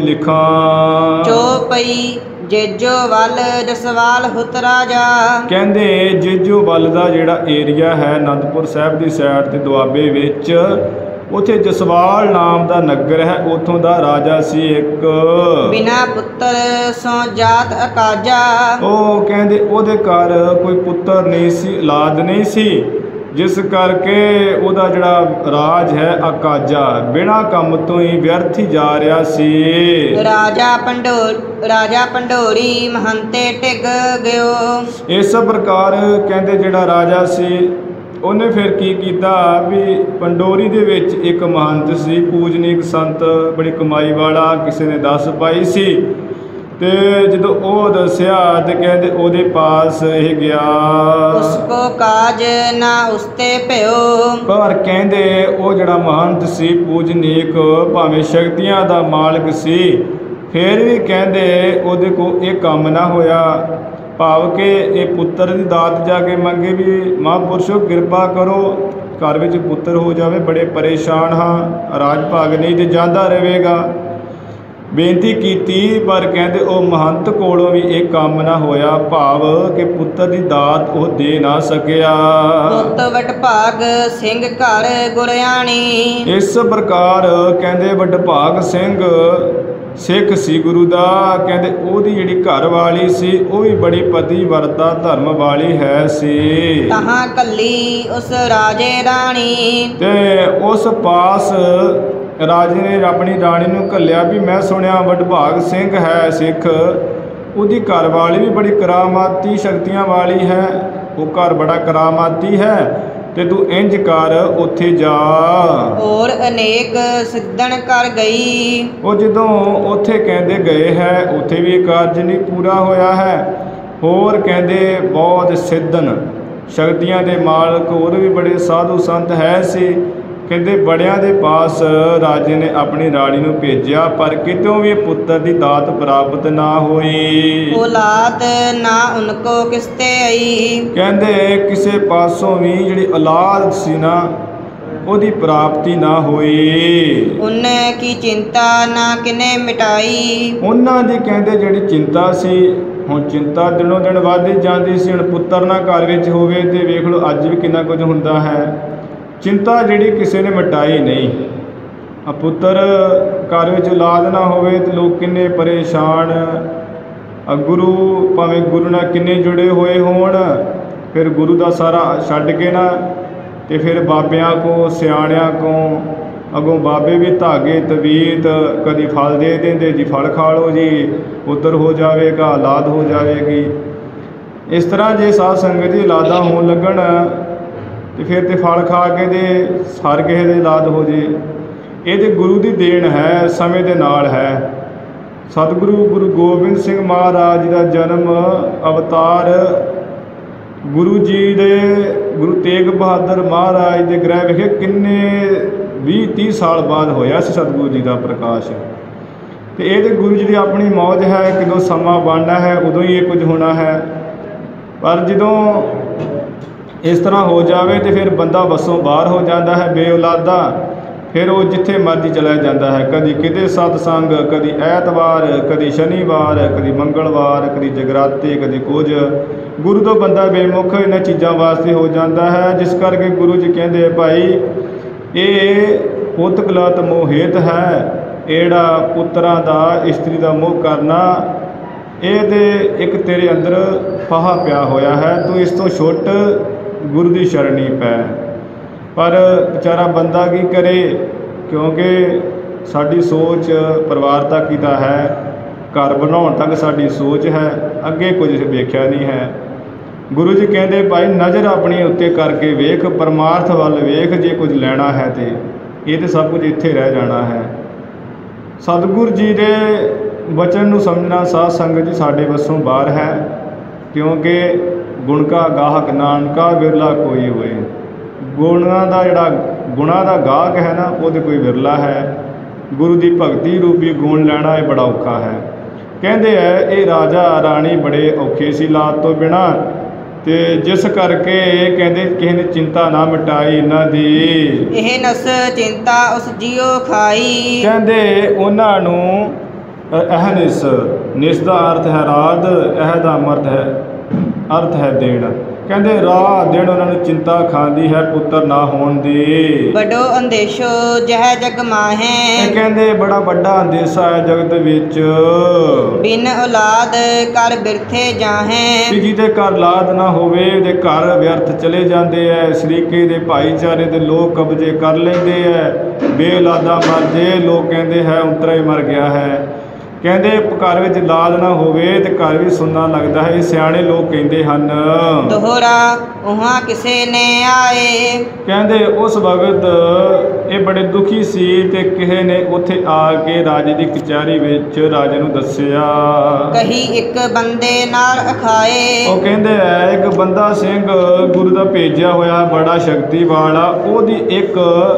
ਲਿਖਾਂ। ਜੋ ਪਈ ਜੇਜੋ ਵੱਲ ਜਸਵਾਲ ਹੁਤ ਰਾਜਾ। ਕਹਿੰਦੇ ਜੇਜੋ ਵੱਲ ਦਾ ਜਿਹੜਾ ਏਰੀਆ ਹੈ ਆਨੰਦਪੁਰ ਸਾਹਿਬ ਦੀ ਸਾਈਡ ਤੇ ਦੁਆਬੇ ਵਿੱਚ, ਉੱਥੇ ਜਸਵਾਲ ਨਾਮ ਦਾ ਨਗਰ ਹੈ, ਉੱਥੋਂ ਦਾ ਰਾਜਾ ਸੀ ਇੱਕ। ਬਿਨਾ ਪੁੱਤਰ ਸੋ ਜਾਤ ਅਕਾਜਾ। ਉਹ ਕਹਿੰਦੇ ਉਹਦੇ ਘਰ ਕੋਈ ਪੁੱਤਰ ਨਹੀਂ ਸੀ, ਔਲਾਦ ਨਹੀਂ ਸੀ, ਜਿਸ ਕਰਕੇ ਉਹਦਾ ਜਿਹੜਾ ਰਾਜ ਹੈ ਅਕਾਜਾ, ਬਿਨਾਂ ਕੰਮ ਤੋਂ ਹੀ ਵਿਅਰਥ ਹੀ ਜਾ ਰਿਹਾ ਸੀ। ਰਾਜਾ ਪੰਡੋ ਰਾਜਾ ਪੰਡੋਰੀ ਮਹੰਤੇ ਟਿਕ ਗਿਓ। ਇਸ ਪ੍ਰਕਾਰ ਕਹਿੰਦੇ ਜਿਹੜਾ ਰਾਜਾ ਸੀ, ਉਹਨੇ ਫਿਰ ਕੀ ਕੀਤਾ ਵੀ ਪੰਡੋਰੀ ਦੇ ਵਿੱਚ ਇੱਕ ਮਹੰਤ ਸੀ, ਪੂਜਨੀਕ ਸੰਤ, ਬੜੀ ਕਮਾਈ ਵਾਲਾ, ਕਿਸੇ ਨੇ ਦੱਸ ਪਾਈ ਸੀ। ਤੇ ਜਦੋਂ ਉਹ ਦੱਸਿਆ ਤੇ ਕਹਿੰਦੇ ਉਹਦੇ ਪਾਸ ਇਹ ਗਿਆ। ਉਸ ਕੋ ਕਾਜ ਨਾ ਉਸਤੇ ਭਇਓ। ਪਰ ਕਹਿੰਦੇ ਉਹ ਜਿਹੜਾ ਮਹੰਤ ਸੀ ਪੂਜਨੀਕ, ਭਾਵੇਂ ਸ਼ਕਤੀਆਂ ਦਾ ਮਾਲਕ ਸੀ, ਫਿਰ ਵੀ ਕਹਿੰਦੇ ਉਹਦੇ ਕੋ ਇਹ ਕੰਮ ਨਾ ਹੋਇਆ। ਭਾਵ ਕਿ ਇਹ ਪੁੱਤਰ ਦੀ ਦਾਤ ਜਾ ਕੇ ਮੰਗੇ ਵੀ ਮਹਾਂਪੁਰਸ਼ੋ ਕਿਰਪਾ ਕਰੋ, ਘਰ ਵਿੱਚ ਪੁੱਤਰ ਹੋ ਜਾਵੇ, ਬੜੇ ਪਰੇਸ਼ਾਨ ਹਾਂ, ਰਾਜ ਭਾਗ ਨਹੀਂ ਤੇ ਜਾਂਦਾ ਰਹੇਗਾ। ਬੇਨਤੀ ਕੀਤੀ, ਪਰ ਕਹਿੰਦੇ ਉਹ ਮਹੰਤ ਕੋਲੋਂ ਵੀ ਇਹ ਕੰਮ ਨਾ ਹੋਇਆ, ਭਾਵ ਕਿ ਪੁੱਤਰ ਦੀ ਦਾਤ ਉਹ ਦੇ ਨਾ ਸਕਿਆ। ਪੁੱਤ ਵਡਭਾਗ ਸਿੰਘ ਘਰ ਗੁਰਿਆਣੀ। ਇਸ ਪ੍ਰਕਾਰ ਕਹਿੰਦੇ ਵਡਭਾਗ ਸਿੰਘ ਸਿੱਖ ਸੀ ਗੁਰੂ ਦਾ। ਕਹਿੰਦੇ ਉਹਦੀ ਜਿਹੜੀ ਘਰ ਵਾਲੀ ਸੀ, ਉਹ ਵੀ ਬੜੀ ਪਤੀ ਵਰਤਾ ਧਰਮ ਵਾਲੀ ਹੈ ਸੀ। ਤਹਾਂ ਕੱਲੀ ਉਸ ਰਾਜੇ ਰਾਣੀ। ਤੇ ਉਸ ਪਾਸ ਰਾਜੇ ਨੇ ਆਪਣੀ ਰਾਣੀ ਨੂੰ ਘੱਲਿਆ ਵੀ ਮੈਂ ਸੁਣਿਆ ਵਡਭਾਗ ਸਿੰਘ ਹੈ ਸਿੱਖ, ਉਹਦੀ ਘਰ ਵਾਲੀ ਵੀ ਬੜੀ ਕਰਾਮਾਤੀ ਸ਼ਕਤੀਆਂ ਵਾਲੀ ਹੈ, ਉਹ ਘਰ ਬੜਾ ਕਰਾਮਾਤੀ ਹੈ, ਤੇ ਤੂੰ ਇੰਜ ਕਰ ਉੱਥੇ ਜਾ। ਹੋਰ ਅਨੇਕ ਸਿੱਧਣ ਕਰ ਗਈ। ਉਹ ਜਦੋਂ ਉੱਥੇ ਕਹਿੰਦੇ ਗਏ ਹੈ, ਉੱਥੇ ਵੀ ਇਹ ਕਾਰਜ ਨਹੀਂ ਪੂਰਾ ਹੋਇਆ ਹੈ। ਹੋਰ ਕਹਿੰਦੇ ਬਹੁਤ ਸਿੱਧਣ ਸ਼ਕਤੀਆਂ ਦੇ ਮਾਲਕ ਹੋਰ ਵੀ ਬੜੇ ਸਾਧੂ ਸੰਤ ਹੈ ਸੀ। ਕਹਿੰਦੇ ਬੜਿਆਂ ਦੇ ਪਾਸ ਰਾਜੇ ਨੇ ਆਪਣੀ ਰਾਣੀ ਨੂੰ ਭੇਜਿਆ, ਪਰ ਕਿਤੋਂ ਵੀ ਪੁੱਤਰ ਦੀ ਦਾਤ ਪ੍ਰਾਪਤ ਨਾ ਹੋਈ। ਔਲਾਦ ਨਾ ਉਨਕੋ ਕਿਸਤੇ ਆਈ। ਕਹਿੰਦੇ ਕਿਸੇ ਪਾਸੋਂ ਵੀ ਜਿਹੜੀ ਔਲਾਦ ਸੀ ਨਾ, ਉਹਦੀ ਪ੍ਰਾਪਤੀ ਨਾ ਹੋਈ। ਉਹਨੇ ਕੀ ਚਿੰਤਾ ਨਾ ਕਿਨੇ ਮਿਟਾਈ। ਉਹਨਾਂ ਦੀ ਕਹਿੰਦੇ ਜਿਹੜੀ ਚਿੰਤਾ ਸੀ, ਹੁਣ ਚਿੰਤਾ ਦਿਨੋਂ ਦਿਨ ਵੱਧਦੀ ਜਾਂਦੀ ਸੀ। ਹੁਣ ਪੁੱਤਰ ਨਾ ਘਰ ਵਿੱਚ ਹੋਵੇ ਤੇ ਵੇਖ ਲਓ ਅੱਜ ਵੀ ਕਿੰਨਾ ਕੁਝ ਹੁੰਦਾ ਹੈ। ਚਿੰਤਾ ਜਿਹੜੀ ਕਿਸੇ ਨੇ ਮਿਟਾਈ ਨਹੀਂ। ਆ ਪੁੱਤਰ ਘਰ ਵਿੱਚ ਔਲਾਦ ਨਾ ਹੋਵੇ ਤੇ ਲੋਕ ਕਿੰਨੇ ਪਰੇਸ਼ਾਨ। ਆ ਗੁਰੂ ਭਾਵੇਂ ਗੁਰੂ ਨਾਲ ਕਿੰਨੇ ਜੁੜੇ ਹੋਏ ਹੋਣ, ਫਿਰ ਗੁਰੂ ਦਾ ਸਾਰਾ ਛੱਡ ਕੇ ਨਾ ਤੇ ਫਿਰ ਬਾਬਿਆਂ ਕੋ ਸਿਆਣਿਆਂ ਕੋ ਅੱਗੋਂ ਬਾਬੇ ਵੀ ਧਾਗੇ ਤਵੀਤ ਕਦੀ ਫਲ ਦੇ ਦਿੰਦੇ ਜੀ, ਫਲ ਖਾ ਲਓ ਜੀ, ਪੁੱਤਰ ਹੋ ਜਾਵੇਗਾ, ਔਲਾਦ ਹੋ ਜਾਵੇਗੀ। ਇਸ ਤਰ੍ਹਾਂ ਜੇ ਸਾਧ ਸੰਗਤ ਦੀ ਔਲਾਦਾਂ ਹੋਣ ਲੱਗਣ ਤੇ ਫਿਰ ਤੇ ਫਲ ਖਾ ਕੇ ਦੇ ਹਰ ਕਿਸੇ ਦੇ ਔਲਾਦ ਹੋ ਜੇ। ਇਹ ਤੇ ਗੁਰੂ ਦੀ ਦੇਣ ਹੈ, ਸਮੇਂ ਦੇ ਨਾਲ ਹੈ। ਸਤਿਗੁਰੂ ਗੁਰੂ ਗੋਬਿੰਦ ਸਿੰਘ ਮਹਾਰਾਜ ਜੀ ਦਾ ਜਨਮ ਅਵਤਾਰ ਗੁਰੂ ਜੀ ਦੇ ਗੁਰੂ ਤੇਗ ਬਹਾਦਰ ਮਹਾਰਾਜ ਦੇ ਗ੍ਰਹਿ ਵਿਖੇ ਕਿੰਨੇ ਵੀਹ ਤੀਹ ਸਾਲ ਬਾਅਦ ਹੋਇਆ ਸੀ ਸਤਿਗੁਰੂ ਜੀ ਦਾ ਪ੍ਰਕਾਸ਼। ਤੇ ਇਹ ਤੇ ਗੁਰੂ ਜੀ ਦੀ ਆਪਣੀ ਮੌਜ ਹੈ, ਕਦੋਂ ਸਮਾਂ ਬਣਨਾ ਹੈ ਉਦੋਂ ਹੀ ਇਹ ਕੁਝ ਹੋਣਾ ਹੈ। ਪਰ ਜਦੋਂ ਇਸ ਤਰ੍ਹਾਂ ਹੋ ਜਾਵੇ ਤੇ ਫਿਰ ਬੰਦਾ ਵੱਸੋਂ ਬਾਹਰ ਹੋ ਜਾਂਦਾ ਹੈ, ਬੇਔਲਾਦਾ। ਫਿਰ ਉਹ ਜਿੱਥੇ ਮਰਜ਼ੀ ਚਲਾ ਜਾਂਦਾ ਹੈ, ਕਦੀ ਕਿਤੇ ਸਤਸੰਗ, ਕਦੀ ਐਤਵਾਰ, ਕਦੀ ਸ਼ਨੀਵਾਰ, ਕਦੀ ਮੰਗਲਵਾਰ, ਕਦੀ ਜਗਰਾਤੇ, ਕਦੀ ਕੁਝ। ਗੁਰੂ ਤੋਂ ਬੰਦਾ ਬੇਮੁਖ ਇਹਨਾਂ ਚੀਜ਼ਾਂ ਵਾਸਤੇ ਹੋ ਜਾਂਦਾ ਹੈ। ਜਿਸ ਕਰਕੇ ਗੁਰੂ ਜੀ ਕਹਿੰਦੇ ਭਾਈ ਇਹ ਪੁੱਤ ਕਲਤ ਮੋਹ ਹੇਤ ਹੈ, ਜਿਹੜਾ ਪੁੱਤਰਾਂ ਦਾ ਇਸਤਰੀ ਦਾ ਮੋਹ ਕਰਨਾ ਇਹ ਤੇ ਇੱਕ ਤੇਰੇ ਅੰਦਰ ਫਾਹਾ ਪਿਆ ਹੋਇਆ ਹੈ, ਤੂੰ ਇਸ ਤੋਂ ਛੁੱਟ, ਗੁਰੂ ਦੀ ਸ਼ਰਣੀ ਪੈ। ਪਰ ਵਿਚਾਰਾ ਬੰਦਾ ਕੀ ਕਰੇ, ਕਿਉਂਕਿ ਸਾਡੀ ਸੋਚ ਪਰਿਵਾਰ ਤੱਕ ਹੀ ਤਾਂ ਹੈ, ਘਰ ਬਣਾਉਣ ਤੱਕ ਸਾਡੀ ਸੋਚ ਹੈ, ਅੱਗੇ ਕੁਝ ਵੇਖਿਆ ਨਹੀਂ ਹੈ। ਗੁਰੂ ਜੀ ਕਹਿੰਦੇ ਭਾਈ ਨਜ਼ਰ ਆਪਣੀ ਉੱਤੇ ਕਰਕੇ ਵੇਖ, ਪਰਮਾਰਥ ਵੱਲ ਵੇਖ, ਜੇ ਕੁਝ ਲੈਣਾ ਹੈ ਤੇ ਇਹ ਤੇ ਸਭ ਕੁਝ ਇੱਥੇ ਰਹਿ ਜਾਣਾ ਹੈ। ਸਤਿਗੁਰ ਜੀ ਦੇ ਵਚਨ ਨੂੰ ਸਮਝਣਾ ਸਾਧ ਸੰਗਤ ਜੀ ਸਾਡੇ ਵੱਸੋਂ ਬਾਹਰ ਹੈ, ਕਿਉਂਕਿ ਗੁਣ ਕਾ ਗਾਹਕ ਨਾਨਕਾ ਵਿਰਲਾ ਕੋਈ ਹੋਏ। ਗੁਣਾਂ ਦਾ ਜਿਹੜਾ ਗੁਣਾਂ ਦਾ ਗਾਹਕ ਹੈ ਨਾ, ਉਹਦੇ ਕੋਈ ਵਿਰਲਾ ਹੈ। ਗੁਰੂ ਦੀ ਭਗਤੀ ਰੂਪੀ ਗੁਣ ਲੈਣਾ ਇਹ ਬੜਾ ਔਖਾ ਹੈ। ਕਹਿੰਦੇ ਹੈ ਇਹ ਰਾਜਾ ਰਾਣੀ ਬੜੇ ਔਖੇ ਸੀ ਲਾਤ ਤੋਂ ਬਿਨਾਂ, ਤੇ ਜਿਸ ਕਰਕੇ ਕਹਿੰਦੇ ਕਿਸੇ ਨੇ ਚਿੰਤਾ ਨਾ ਮਿਟਾਈ ਇਹਨਾਂ ਦੀ, ਇਹ ਨਸ ਚਿੰਤਾ ਉਸ ਜੀਓ ਖਾਈ। ਕਹਿੰਦੇ ਉਹਨਾਂ ਨੂੰ ਅਹਨਿਸ, ਨਿਸ ਦਾ ਅਰਥ ਹੈ ਰਾਤ, ਇਹ ਦਾ ਅਰਥ ਹੈ ਅਰਥ ਹੈ ਦਿਨ। ਕਹਿੰਦੇ ਰਾਤ ਦਿਨ ਉਹਨਾਂ ਨੂੰ ਚਿੰਤਾ ਖਾਂਦੀ ਹੈ ਪੁੱਤਰ ਨਾ ਹੋਣ ਦੀ। ਵੱਡੋ ਅੰਦੇਸ਼ੋ ਜਹ ਜਗ ਮਾਹੈ, ਇਹ ਕਹਿੰਦੇ ਬੜਾ ਵੱਡਾ ਅੰਦੇਸ਼ਾ ਹੈ ਜਗਤ ਵਿੱਚ, ਬਿਨ ਔਲਾਦ ਕਰ ਬਿਰਥੇ ਜਾਹੈ। ਕਿ ਜਿਹਦੇ ਘਰ ਔਲਾਦ ਨਾ ਹੋਵੇ ਉਹਦੇ ਘਰ ਵਿਅਰਥ ਚਲੇ ਜਾਂਦੇ ਐ, ਸ਼ਰੀਕੇ ਦੇ ਭਾਈਚਾਰੇ ਦੇ ਲੋਕ ਕਬਜ਼ੇ ਕਰ ਲੈਂਦੇ ਐ, ਬੇਔਲਾਦਾ ਮਰ ਜੇ, ਲੋਕ ਕਹਿੰਦੇ ਹੈ ਉਂਤਰਾ ਹੀ ਮਰ ਗਿਆ ਹੈ। ਕਹਿੰਦੇ ਘਰ ਵਿੱਚ ਔਲਾਦ ਨਾ ਹੋਵੇ ਤੇ ਘਰ ਵੀ ਸੁੰਨਾ ਲੱਗਦਾ ਹੈ, ਇਹ ਸਿਆਣੇ ਲੋਕ ਕਹਿੰਦੇ ਹਨ। ਦੋਹਰਾ ਉਹਾਂ ਕਿਸੇ ਨੇ ਆਏ, ਕਹਿੰਦੇ ਉਸ ਵਕਤ ਇਹ ਬੜੇ ਦੁਖੀ ਸੀ ਤੇ ਕਿਸੇ ਨੇ ਉੱਥੇ ਆ ਕੇ ਰਾਜੇ ਦੀ ਕਚਹਿਰੀ ਵਿੱਚ ਰਾਜੇ ਨੂੰ ਦੱਸਿਆ। ਕਹੀ ਇੱਕ ਬੰਦੇ ਨਾਲ ਅਖਾਏ, ਉਹ ਕਹਿੰਦੇ ਹੈ ਇੱਕ ਬੰਦਾ ਸਿੰਘ ਗੁਰੂ ਦਾ ਭੇਜਿਆ ਹੋਇਆ ਬੜਾ ਸ਼ਕਤੀਵਾਨ ਆ, ਉਹਦੀ ਇੱਕ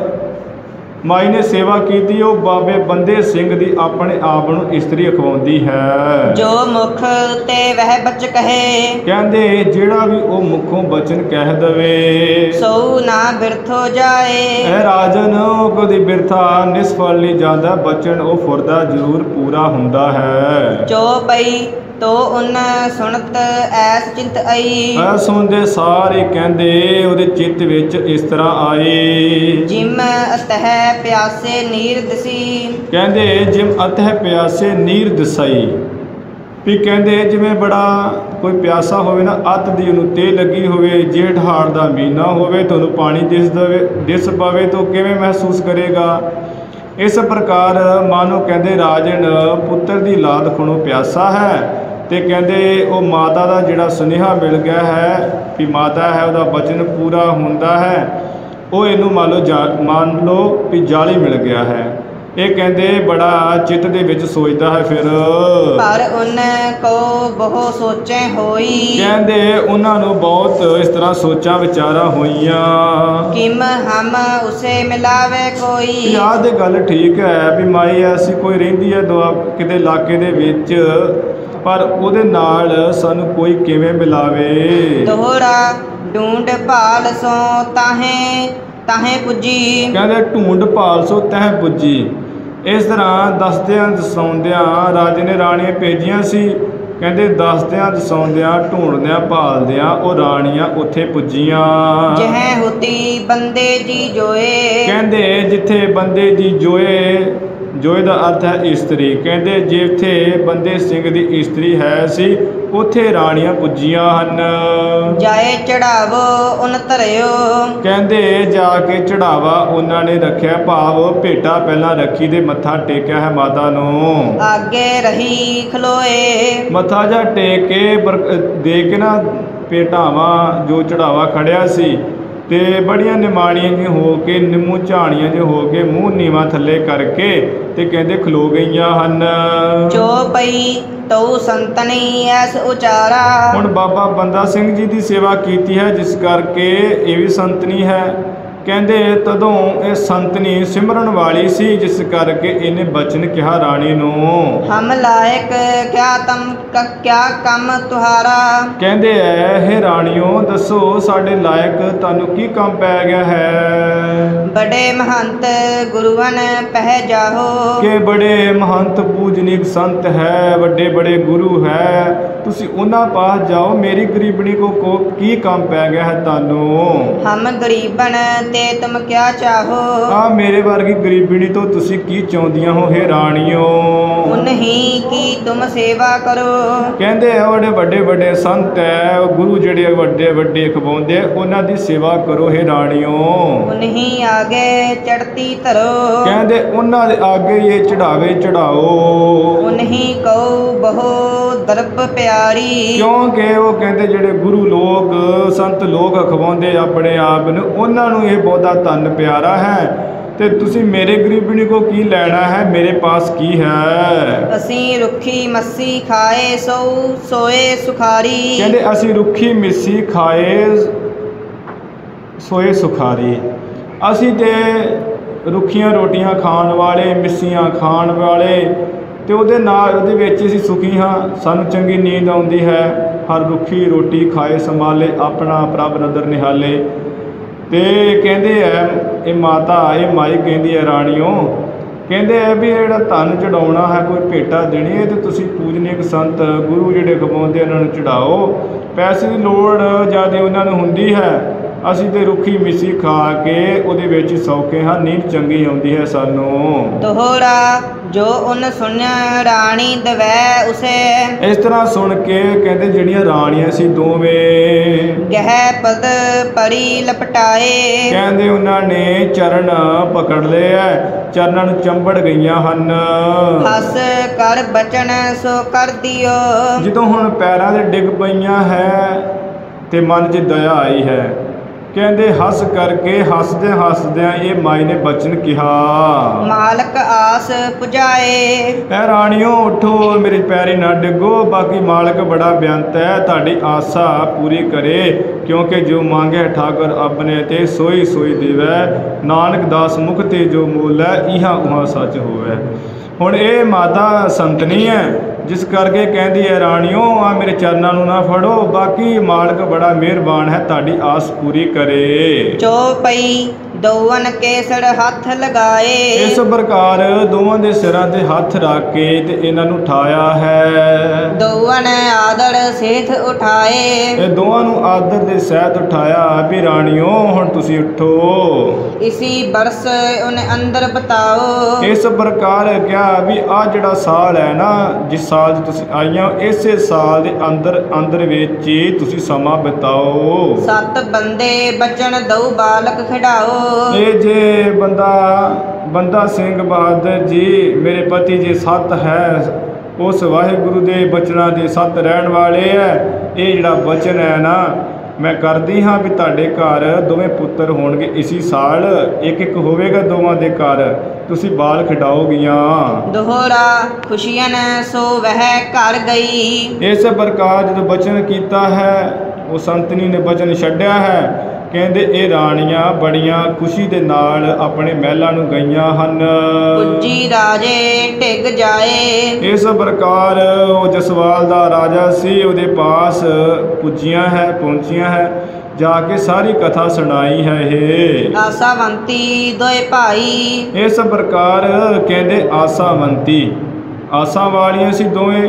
ਮਾਈ ਨੇ ਸੇਵਾ ਕੀਤੀ, ਉਹ ਬਾਬੇ ਬੰਦੇ ਸਿੰਘ ਦੀ ਆਪਣੇ ਆਪ ਨੂੰ ਇਸਤਰੀ ਅਖਵਾਉਂਦੀ ਹੈ। ਜੋ ਮੁਖ ਤੇ ਵਹਿ ਬਚ ਕਹੇ, ਕਹਿੰਦੇ ਜਿਹੜਾ ਵੀ ਉਹ ਮੁਖੋਂ ਬਚਨ ਕਹਿ ਦਵੇ, ਸੋ ਨਾ ਬਿਰਥੋ ਜਾਏ। ਇਹ ਰਾਜਨ ਕਦੀ ਬਿਰਥਾ ਨਿਸਫਲ ਨਹੀਂ ਜਾਂਦਾ, ਬਚਨ ਉਹ ਫੁਰਦਾ ਜ਼ਰੂਰ ਪੂਰਾ ਹੁੰਦਾ ਹੈ। ਜੋ ਪਈ ਤੋ ਉਨ ਸੁਣਤ ਐਸ ਚਿੰਤ ਆਈ, ਐ ਸੁਣਦੇ ਸਾਰੇ ਕਹਿੰਦੇ ਉਹਦੇ ਚਿੱਤ ਵਿੱਚ ਇਸ ਤਰ੍ਹਾਂ ਆਏ। ਜਿਮ ਅਤਹਿ ਪਿਆਸੇ ਨੀਰ ਦਸੀ, ਕਹਿੰਦੇ ਜਿਮ ਅਤਹਿ ਪਿਆਸੇ ਨੀਰ ਦਸਾਈ, ਵੀ ਕਹਿੰਦੇ ਜਿਵੇਂ ਬੜਾ ਕੋਈ ਪਿਆਸਾ ਹੋਵੇ ਨਾ, ਅੱਤ ਦੀ ਉਹਨੂੰ ਤੇ ਲੱਗੀ ਹੋਵੇ, ਜੇਠ ਹਾੜ ਦਾ ਮਹੀਨਾ ਹੋਵੇ ਤਾਂ ਉਹਨੂੰ ਪਾਣੀ ਦਿਸ ਦਵੇ ਦਿਸ ਪਵੇ ਤਾਂ ਕਿਵੇਂ ਮਹਿਸੂਸ ਕਰੇਗਾ। ਇਸ ਪ੍ਰਕਾਰ ਮਾਨੋ ਕਹਿੰਦੇ ਰਾਜਨ ਪੁੱਤਰ ਦੀ ਔਲਾਦ ਖੁਣੋ ਪਿਆਸਾ ਹੈ, ਤੇ ਕਹਿੰਦੇ ਉਹ ਮਾਤਾ ਦਾ ਜਿਹੜਾ ਸੁਨੇਹਾ ਮਿਲ ਗਿਆ ਹੈ ਵੀ ਮਾਤਾ ਹੈ ਉਹਦਾ ਬਚਨ ਪੂਰਾ ਹੁੰਦਾ ਹੈ, ਉਹ ਇਹਨੂੰ ਮੰਨ ਲਓ ਜਾ ਮੰਨ ਲਓ ਵੀ ਜਾਲੀ ਮਿਲ ਗਿਆ ਹੈ। ਇਹ ਕਹਿੰਦੇ ਬੜਾ ਚਿੱਤ ਦੇ ਵਿੱਚ ਸੋਚਦਾ ਹੈ। ਫਿਰ ਪਰ ਉਨ ਕੋ ਬਹੁ ਸੋਚੇ ਹੋਈ, ਕਹਿੰਦੇ ਉਹਨਾਂ ਨੂੰ ਬਹੁਤ ਇਸ ਤਰ੍ਹਾਂ ਸੋਚਾਂ ਵਿਚਾਰਾਂ ਹੋਈਆਂ। ਕਿਮ ਹਮ ਉਸੇ ਮਿਲਾਵੇ ਕੋਈ, ਆਹ ਤੇ ਗੱਲ ਠੀਕ ਹੈ ਵੀ ਮਾਈ ਐਸੀ ਕੋਈ ਰਹਿੰਦੀ ਹੈ ਦੁਆ ਕਿਤੇ ਇਲਾਕੇ ਦੇ ਵਿੱਚ, ਪਰ ਉਹਦੇ ਨਾਲ ਸਾਨੂੰ ਕੋਈ ਕਿਵੇਂ ਮਿਲਾਵੇ। ਦੋਹਰਾ ਢੂੰਡ ਭਾਲ ਸੋ ਤਾਹੇ ਤਾਹੇ ਪੁੱਜੀ, ਕਹਿੰਦੇ ਢੂੰਡ ਭਾਲ ਸੋ ਤਹਿ ਪੁੱਜੀ। ਇਸ ਤਰ੍ਹਾਂ ਦੱਸਦਿਆਂ ਦਸਾਉਂਦਿਆਂ ਰਾਜੇ ਨੇ ਰਾਣੀਆਂ ਭੇਜੀਆਂ ਸੀ। ਕਹਿੰਦੇ ਦੱਸਦਿਆਂ ਦਸਾਉਂਦਿਆਂ ਢੂੰਡਦਿਆਂ ਭਾਲਦਿਆਂ ਉਹ ਰਾਣੀਆਂ ਉੱਥੇ ਪੁੱਜੀਆਂ। ਜਹ ਹੁਤੀ ਬੰਦੇ ਜੀ ਜੋਏ, ਕਹਿੰਦੇ ਜਿੱਥੇ ਬੰਦੇ ਜੀ ਜੋਏ ਜੋ ਇਹਦਾ ਅਰਥ ਹੈ ਇਸਤਰੀ। ਕਹਿੰਦੇ ਜਿੱਥੇ ਬੰਦੇ ਸਿੰਘ ਦੀ ਇਸਤਰੀ ਹੈ ਸੀ ਉੱਥੇ ਰਾਣੀਆਂ ਪੁੱਜੀਆਂ ਹਨ। ਜਾਏ ਚੜਾਵੋ ਉਨ ਧਰਿਓ। ਕਹਿੰਦੇ ਜਾ ਕੇ ਚੜਾਵਾ ਉਹਨਾਂ ਨੇ ਰੱਖਿਆ, ਭਾਵ ਭੇਟਾ ਪਹਿਲਾਂ ਰੱਖੀ ਤੇ ਮੱਥਾ ਟੇਕਿਆ ਹੈ ਮਾਤਾ ਨੂੰ। ਆਗੇ ਰਹੀ ਖਲੋਏ। ਮੱਥਾ ਜਾ ਟੇਕ ਕੇ ਬਰ- ਦੇ ਕੇ ਨਾ ਭੇਟਾਵਾਂ ਜੋ ਚੜਾਵਾ ਖੜਿਆ ਸੀ ਤੇ ਬੜੀਆਂ ਨਿਮਾਣੀਆਂ ਜਿਹੀਆਂ ਹੋ ਕੇ, ਨਿੰਮੂ ਝਾਣੀਆਂ ਜਿਹੇ ਹੋ ਕੇ, ਮੂੰਹ ਨੀਵਾਂ ਥੱਲੇ ਕਰਕੇ ਤੇ ਕਹਿੰਦੇ ਖਲੋ ਗਈਆਂ ਹਨ। ਚੋ ਪਈ ਤਉ ਸੰਤਨੀ ਐਸ ਉਚਾਰਾ। ਹੁਣ ਬਾਬਾ ਬੰਦਾ ਸਿੰਘ ਜੀ ਦੀ ਸੇਵਾ ਕੀਤੀ ਹੈ ਜਿਸ ਕਰਕੇ ਇਹ ਵੀ ਸੰਤਨੀ ਹੈ। ਕਹਿੰਦੇ ਤਦੋਂ ਇਹ ਸੰਤਨੀ ਸਿਮਰਨ ਵਾਲੀ ਸੀ ਜਿਸ ਕਰਕੇ ਇਹਨੇ ਬਚਨ ਕਿਹਾ ਰਾਣੀ ਨੂੰ। ਹਮ ਲਾਇਕ ਕਿਆ ਤਮ ਕ- ਕਿਆ ਕੰਮ ਤੁਹਾਰਾ। ਕਹਿੰਦੇ ਐ ਹੇ ਰਾਣੀਓ ਦੱਸੋ ਸਾਡੇ ਲਾਇਕ ਤੁਹਾਨੂੰ ਕੀ ਕੰਮ ਪੈ ਗਿਆ ਹੈ। ਬੜੇ ਮਹੰਤ ਗੁਰੂਵਨ ਪਹਿ ਜਾਹੋ। ਕਿ ਬੜੇ ਮਹੰਤ ਪੂਜਨੀਕ ਸੰਤ ਹੈ, ਵੱਡੇ ਬੜੇ ਗੁਰੂ ਹੈ, ਤੁਸੀਂ ਉਹਨਾਂ ਪਾਸ ਜਾਓ। ਮੇਰੀ ਗਰੀਬਣੀ ਕੋ ਕੋ ਕੀ ਕੰਮ ਪੈ ਗਿਆ ਹੈ ਤੁਹਾਨੂੰ। ਹਮ ਗਰੀਬਨ ਤੇ ਤੁਮ ਕਿਆ ਚਾਹੋ। ਆ ਮੇਰੇ ਵਰਗੀ ਗਰੀਬਣੀ ਤੋਂ ਤੁਸੀਂ ਕੀ ਚਾਹੁੰਦੀਆਂ ਹੋ ਹੇ ਰਾਣੀਓ। ਉਨਹੀ ਕੀ ਤੁਮ ਸੇਵਾ ਕਰੋ। ਕਹਿੰਦੇ ਆ ਬੜੇ ਵੱਡੇ ਵੱਡੇ ਸੰਤ ਹੈ, ਉਹ ਗੁਰੂ ਜਿਹੜੇ ਵੱਡੇ ਵੱਡੇ ਖਵਾਉਂਦੇ ਉਹਨਾਂ ਦੀ ਸੇਵਾ ਕਰੋ ਹੇ ਰਾਣੀਓ। ਉਨਹੀ ਆਗੇ ਚੜਤੀ ਧਰੋ। ਕਹਿੰਦੇ ਉਹਨਾਂ ਦੇ ਆਗੇ ਇਹ ਚੜਾਵੇ ਚੜਾਓ। ਉਨਹੀ ਕਉ ਬਹੁ ਦਰਬ ਪਿਆਰੀ। ਕਿਉਂਕਿ ਉਹ ਕਹਿੰਦੇ ਜਿਹੜੇ ਗੁਰੂ ਲੋਕ ਸੰਤ ਲੋਕ ਖਵਾਉਂਦੇ ਆਪਣੇ ਆਪ ਨੂੰ, ਉਹਨਾਂ ਨੂੰ ਇਹ ਬਹੁਤਾ ਧਨ ਪਿਆਰਾ ਹੈ ਤੇ ਤੁਸੀਂ ਮੇਰੇ ਗਰੀਬਣੀ ਕੋ ਕੀ ਲੈਣਾ ਹੈ, ਮੇਰੇ ਪਾਸ ਕੀ ਹੈ। ਅਸੀਂ ਰੁੱਖੀ ਮੱਸੀ ਖਾਏ ਸੋ ਸੋਏ ਸੁਖਾਰੀ। ਕਹਿੰਦੇ ਅਸੀਂ ਰੁੱਖੀ ਮਿੱਸੀ ਖਾਏ ਸੋਏ ਸੁਖਾਰੀ। ਅਸੀਂ ਤੇ ਰੁੱਖੀਆਂ ਰੋਟੀਆਂ ਖਾਣ ਵਾਲੇ, ਮਿੱਸੀਆਂ ਖਾਣ ਵਾਲੇ ਤੇ ਉਹਦੇ ਨਾਲ ਉਹਦੇ ਵਿੱਚ ਅਸੀਂ ਸੁਖੀ ਹਾਂ। ਸਾਨੂੰ ਚੰਗੀ ਨੀਂਦ ਆਉਂਦੀ ਹੈ। ਹਰ ਰੁੱਖੀ ਰੋਟੀ ਖਾਏ ਸੰਭਾਲੇ, ਆਪਣਾ ਪ੍ਰਭ ਨਦਰ ਨਿਹਾਲੇ। ਤੇ ਕਹਿੰਦੇ ਐ ਇਹ ਮਾਤਾ ਇਹ ਮਾਈ ਕਹਿੰਦੀ ਹੈ ਰਾਣੀਓ, ਕਹਿੰਦੇ ਐ ਵੀ ਜਿਹੜਾ ਧਨ ਚੜਾਉਣਾ ਹੈ, ਕੋਈ ਭੇਟਾ ਦੇਣੀ ਹੈ ਤੇ ਤੁਸੀਂ ਪੂਜਨੀਕ ਸੰਤ ਗੁਰੂ ਜਿਹੜੇ ਖਵਾਉਂਦੇ ਉਹਨਾਂ ਨੂੰ ਚੜਾਓ। ਪੈਸੇ ਦੀ ਲੋੜ ਜ਼ਿਆਦਾ ਉਹਨਾਂ ਨੂੰ ਹੁੰਦੀ ਹੈ। ਅਸੀਂ ਤੇ ਰੁੱਖੀ ਮਿੱਸੀ ਖਾ ਕੇ ਉਹਦੇ ਵਿੱਚ ਸੌਖੇ ਹਾਂ, ਨੀਂਦ ਚੰਗੀ ਆਉਂਦੀ ਹੈ ਸਾਨੂੰ। ਦੋਹਰਾ ਜੋ ਉਨ ਸੁਣਿਆ ਰਾਣੀ ਦਵੈ ਉਸੇ। ਇਸ ਤਰ੍ਹਾਂ ਸੁਣ ਕੇ ਕਹਿੰਦੇ ਜਿਹੜੀਆਂ ਰਾਣੀਆਂ ਸੀ ਦੋਵੇਂ ਗਹਿ ਪਦ ਪਰੀ ਲਪਟਾਏ। ਕਹਿੰਦੇ ਉਹਨਾਂ ਨੇ ਚਰਨ ਪਕੜ ਲਏ ਐ, ਚਰਨਾਂ ਨੂੰ ਚੰਬੜ ਗਈਆਂ ਹਨ। ਹੱਸ ਕਰ ਬਚਨ ਸੋ ਕਰ ਦਿਓ। ਜਦੋਂ ਹੁਣ ਪੈਰਾਂ ਦੇ ਡਿੱਗ ਪਈਆਂ ਹੈ ਤੇ ਮਨ 'ਚ ਦਇਆ ਆਈ ਹੈ। ਕਹਿੰਦੇ ਹੱਸ ਕਰਕੇ ਹੱਸਦੇ ਹੱਸਦਿਆਂ ਇਹ ਮਾਈ ਨੇ ਬਚਨ ਕਿਹਾ। ਮਾਲਕ ਆਸ ਪੁਜਾਏ। ਐ ਰਾਣੀਓ ਉੱਠੋ, ਮੇਰੇ ਪੈਰੀ ਨਾ ਡਿੱਗੋ, ਬਾਕੀ ਮਾਲਕ ਬੜਾ ਬੇਅੰਤ ਹੈ, ਤੁਹਾਡੀ ਆਸਾ ਪੂਰੀ ਕਰੇ। ਕਿਉਂਕਿ ਜੋ ਮੰਗੇ ਠਾਕੁਰ ਆਪਣੇ ਤੇ ਸੋਈ ਸੋਈ ਦੇਵੈ, ਨਾਨਕ ਦਾਸ ਮੁਖ ਤੇ ਜੋ ਮੋਲੈ, ਇਹਾਂ ਉਹਾਂ ਸੱਚ ਹੋਵੈ। ਹੁਣ ਇਹ ਮਾਤਾ ਸੰਤਨੀ ਹੈ ਜਿਸ ਕਰਕੇ ਕਹਿੰਦੀ ਹੈ ਰਾਣੀਓ ਆ ਮੇਰੇ ਚਰਨਾਂ ਨੂੰ ਨਾ ਫੜੋ, ਬਾਕੀ ਮਾਲਕ ਬੜਾ ਮਿਹਰਬਾਨ ਹੈ, ਤੁਹਾਡੀ ਆਸ ਪੂਰੀ ਕਰੇ। ਚੋ ਪਈ ਦੋਵਨ ਕੇਸੜ ਹੱਥ ਲਗਾਏ। ਇਸ ਪ੍ਰਕਾਰ ਦੋਵਾਂ ਦੇ ਸਿਰਾਂ ਤੇ ਹੱਥ ਰੱਖ ਕੇ ਤੇ ਇਹਨਾਂ ਨੂੰ ਉਠਾਇਆ ਹੈ। ਦੋਵਨ ਆਦਰ ਸੇਠ ਉਠਾਏ। ਇਹ ਦੋਵਾਂ ਨੂੰ ਆਦਰ ਦੇ ਸਹਿਤ ਉਠਾਇਆ ਵੀ ਰਾਣੀਓ ਹੁਣ ਤੁਸੀਂ ਉੱਠੋ। ਇਸੀ ਬਰਸ ਉਹਨੇ ਅੰਦਰ ਬਤਾਓ। ਇਸ ਪ੍ਰਕਾਰ ਕਿਹਾ ਵੀ ਆ ਜਿਹੜਾ ਸਾਲ ਹੈ ਨਾ, ਜਿਸ ਸਾਲ 'ਚ ਤੁਸੀਂ ਆਈਆਂ, ਇਸੇ ਸਾਲ ਦੇ ਅੰਦਰ ਅੰਦਰ ਵਿੱਚ ਹੀ ਤੁਸੀਂ ਸਮਾਂ ਬਿਤਾਓ। ਸੱਤ ਬੰਦੇ ਬਚਨ ਦਊ ਬਾਲਕ ਖਿਡਾਓ। ਇਹ ਜੇ ਬੰਦਾ ਬੰਦਾ ਸਿੰਘ ਬਹਾਦਰ ਜੀ ਮੇਰੇ ਪਤੀ ਜੀ ਸੱਤ ਹੈ, ਉਸ ਵਾਹਿਗੁਰੂ ਦੇ ਬਚਨਾਂ ਦੇ ਸੱਤ ਰਹਿਣ ਵਾਲੇ ਹੈ। ਇਹ ਜਿਹੜਾ ਬਚਨ ਹੈ ਨਾ ਮੈਂ ਕਰਦੀ ਹਾਂ ਵੀ ਤੁਹਾਡੇ ਘਰ ਦੋਵੇਂ ਪੁੱਤਰ ਹੋਣਗੇ ਇਸੀ ਸਾਲ, ਇੱਕ ਇੱਕ ਹੋਵੇਗਾ ਦੋਵਾਂ ਦੇ ਘਰ, ਤੁਸੀਂ ਬਾਲ ਖਿਡਾਓਗੀਆਂ। ਦੋਹਰਾ ਖੁਸ਼ੀਆਂ ਸੋ ਵਹਿ ਘਰ ਗਈ। ਇਸ ਪ੍ਰਕਾਰ ਜਦੋਂ ਬਚਨ ਕੀਤਾ ਹੈ, ਉਹ ਸੰਤਨੀ ਨੇ ਬਚਨ ਛੱਡਿਆ ਹੈ। ਕਹਿੰਦੇ ਇਹ ਰਾਣੀਆਂ ਬੜੀਆਂ ਖੁਸ਼ੀ ਦੇ ਨਾਲ ਆਪਣੇ ਮਹਿਲਾਂ ਨੂੰ ਗਈਆਂ ਹਨ। ਪੁੱਜੀ ਰਾਜੇ ਢਿੱਗ ਜਾਏ। ਇਸ ਪ੍ਰਕਾਰ ਉਹ ਜਸਵਾਲ ਦਾ ਰਾਜਾ ਸੀ, ਉਹਦੇ ਪਾਸ ਪੁੱਜੀਆਂ ਹੈ, ਪਹੁੰਚੀਆਂ ਹੈ, ਜਾ ਕੇ ਸਾਰੀ ਕਥਾ ਸੁਣਾਈ ਹੈ ਇਹ। ਆਸਾਵੰਤੀ ਦੋਏ ਭਾਈ। ਇਸ ਪ੍ਰਕਾਰ ਕਹਿੰਦੇ ਆਸਾਵੰਤੀ, ਆਸਾਂ ਵਾਲੀਆਂ ਸੀ ਦੋਵੇਂ,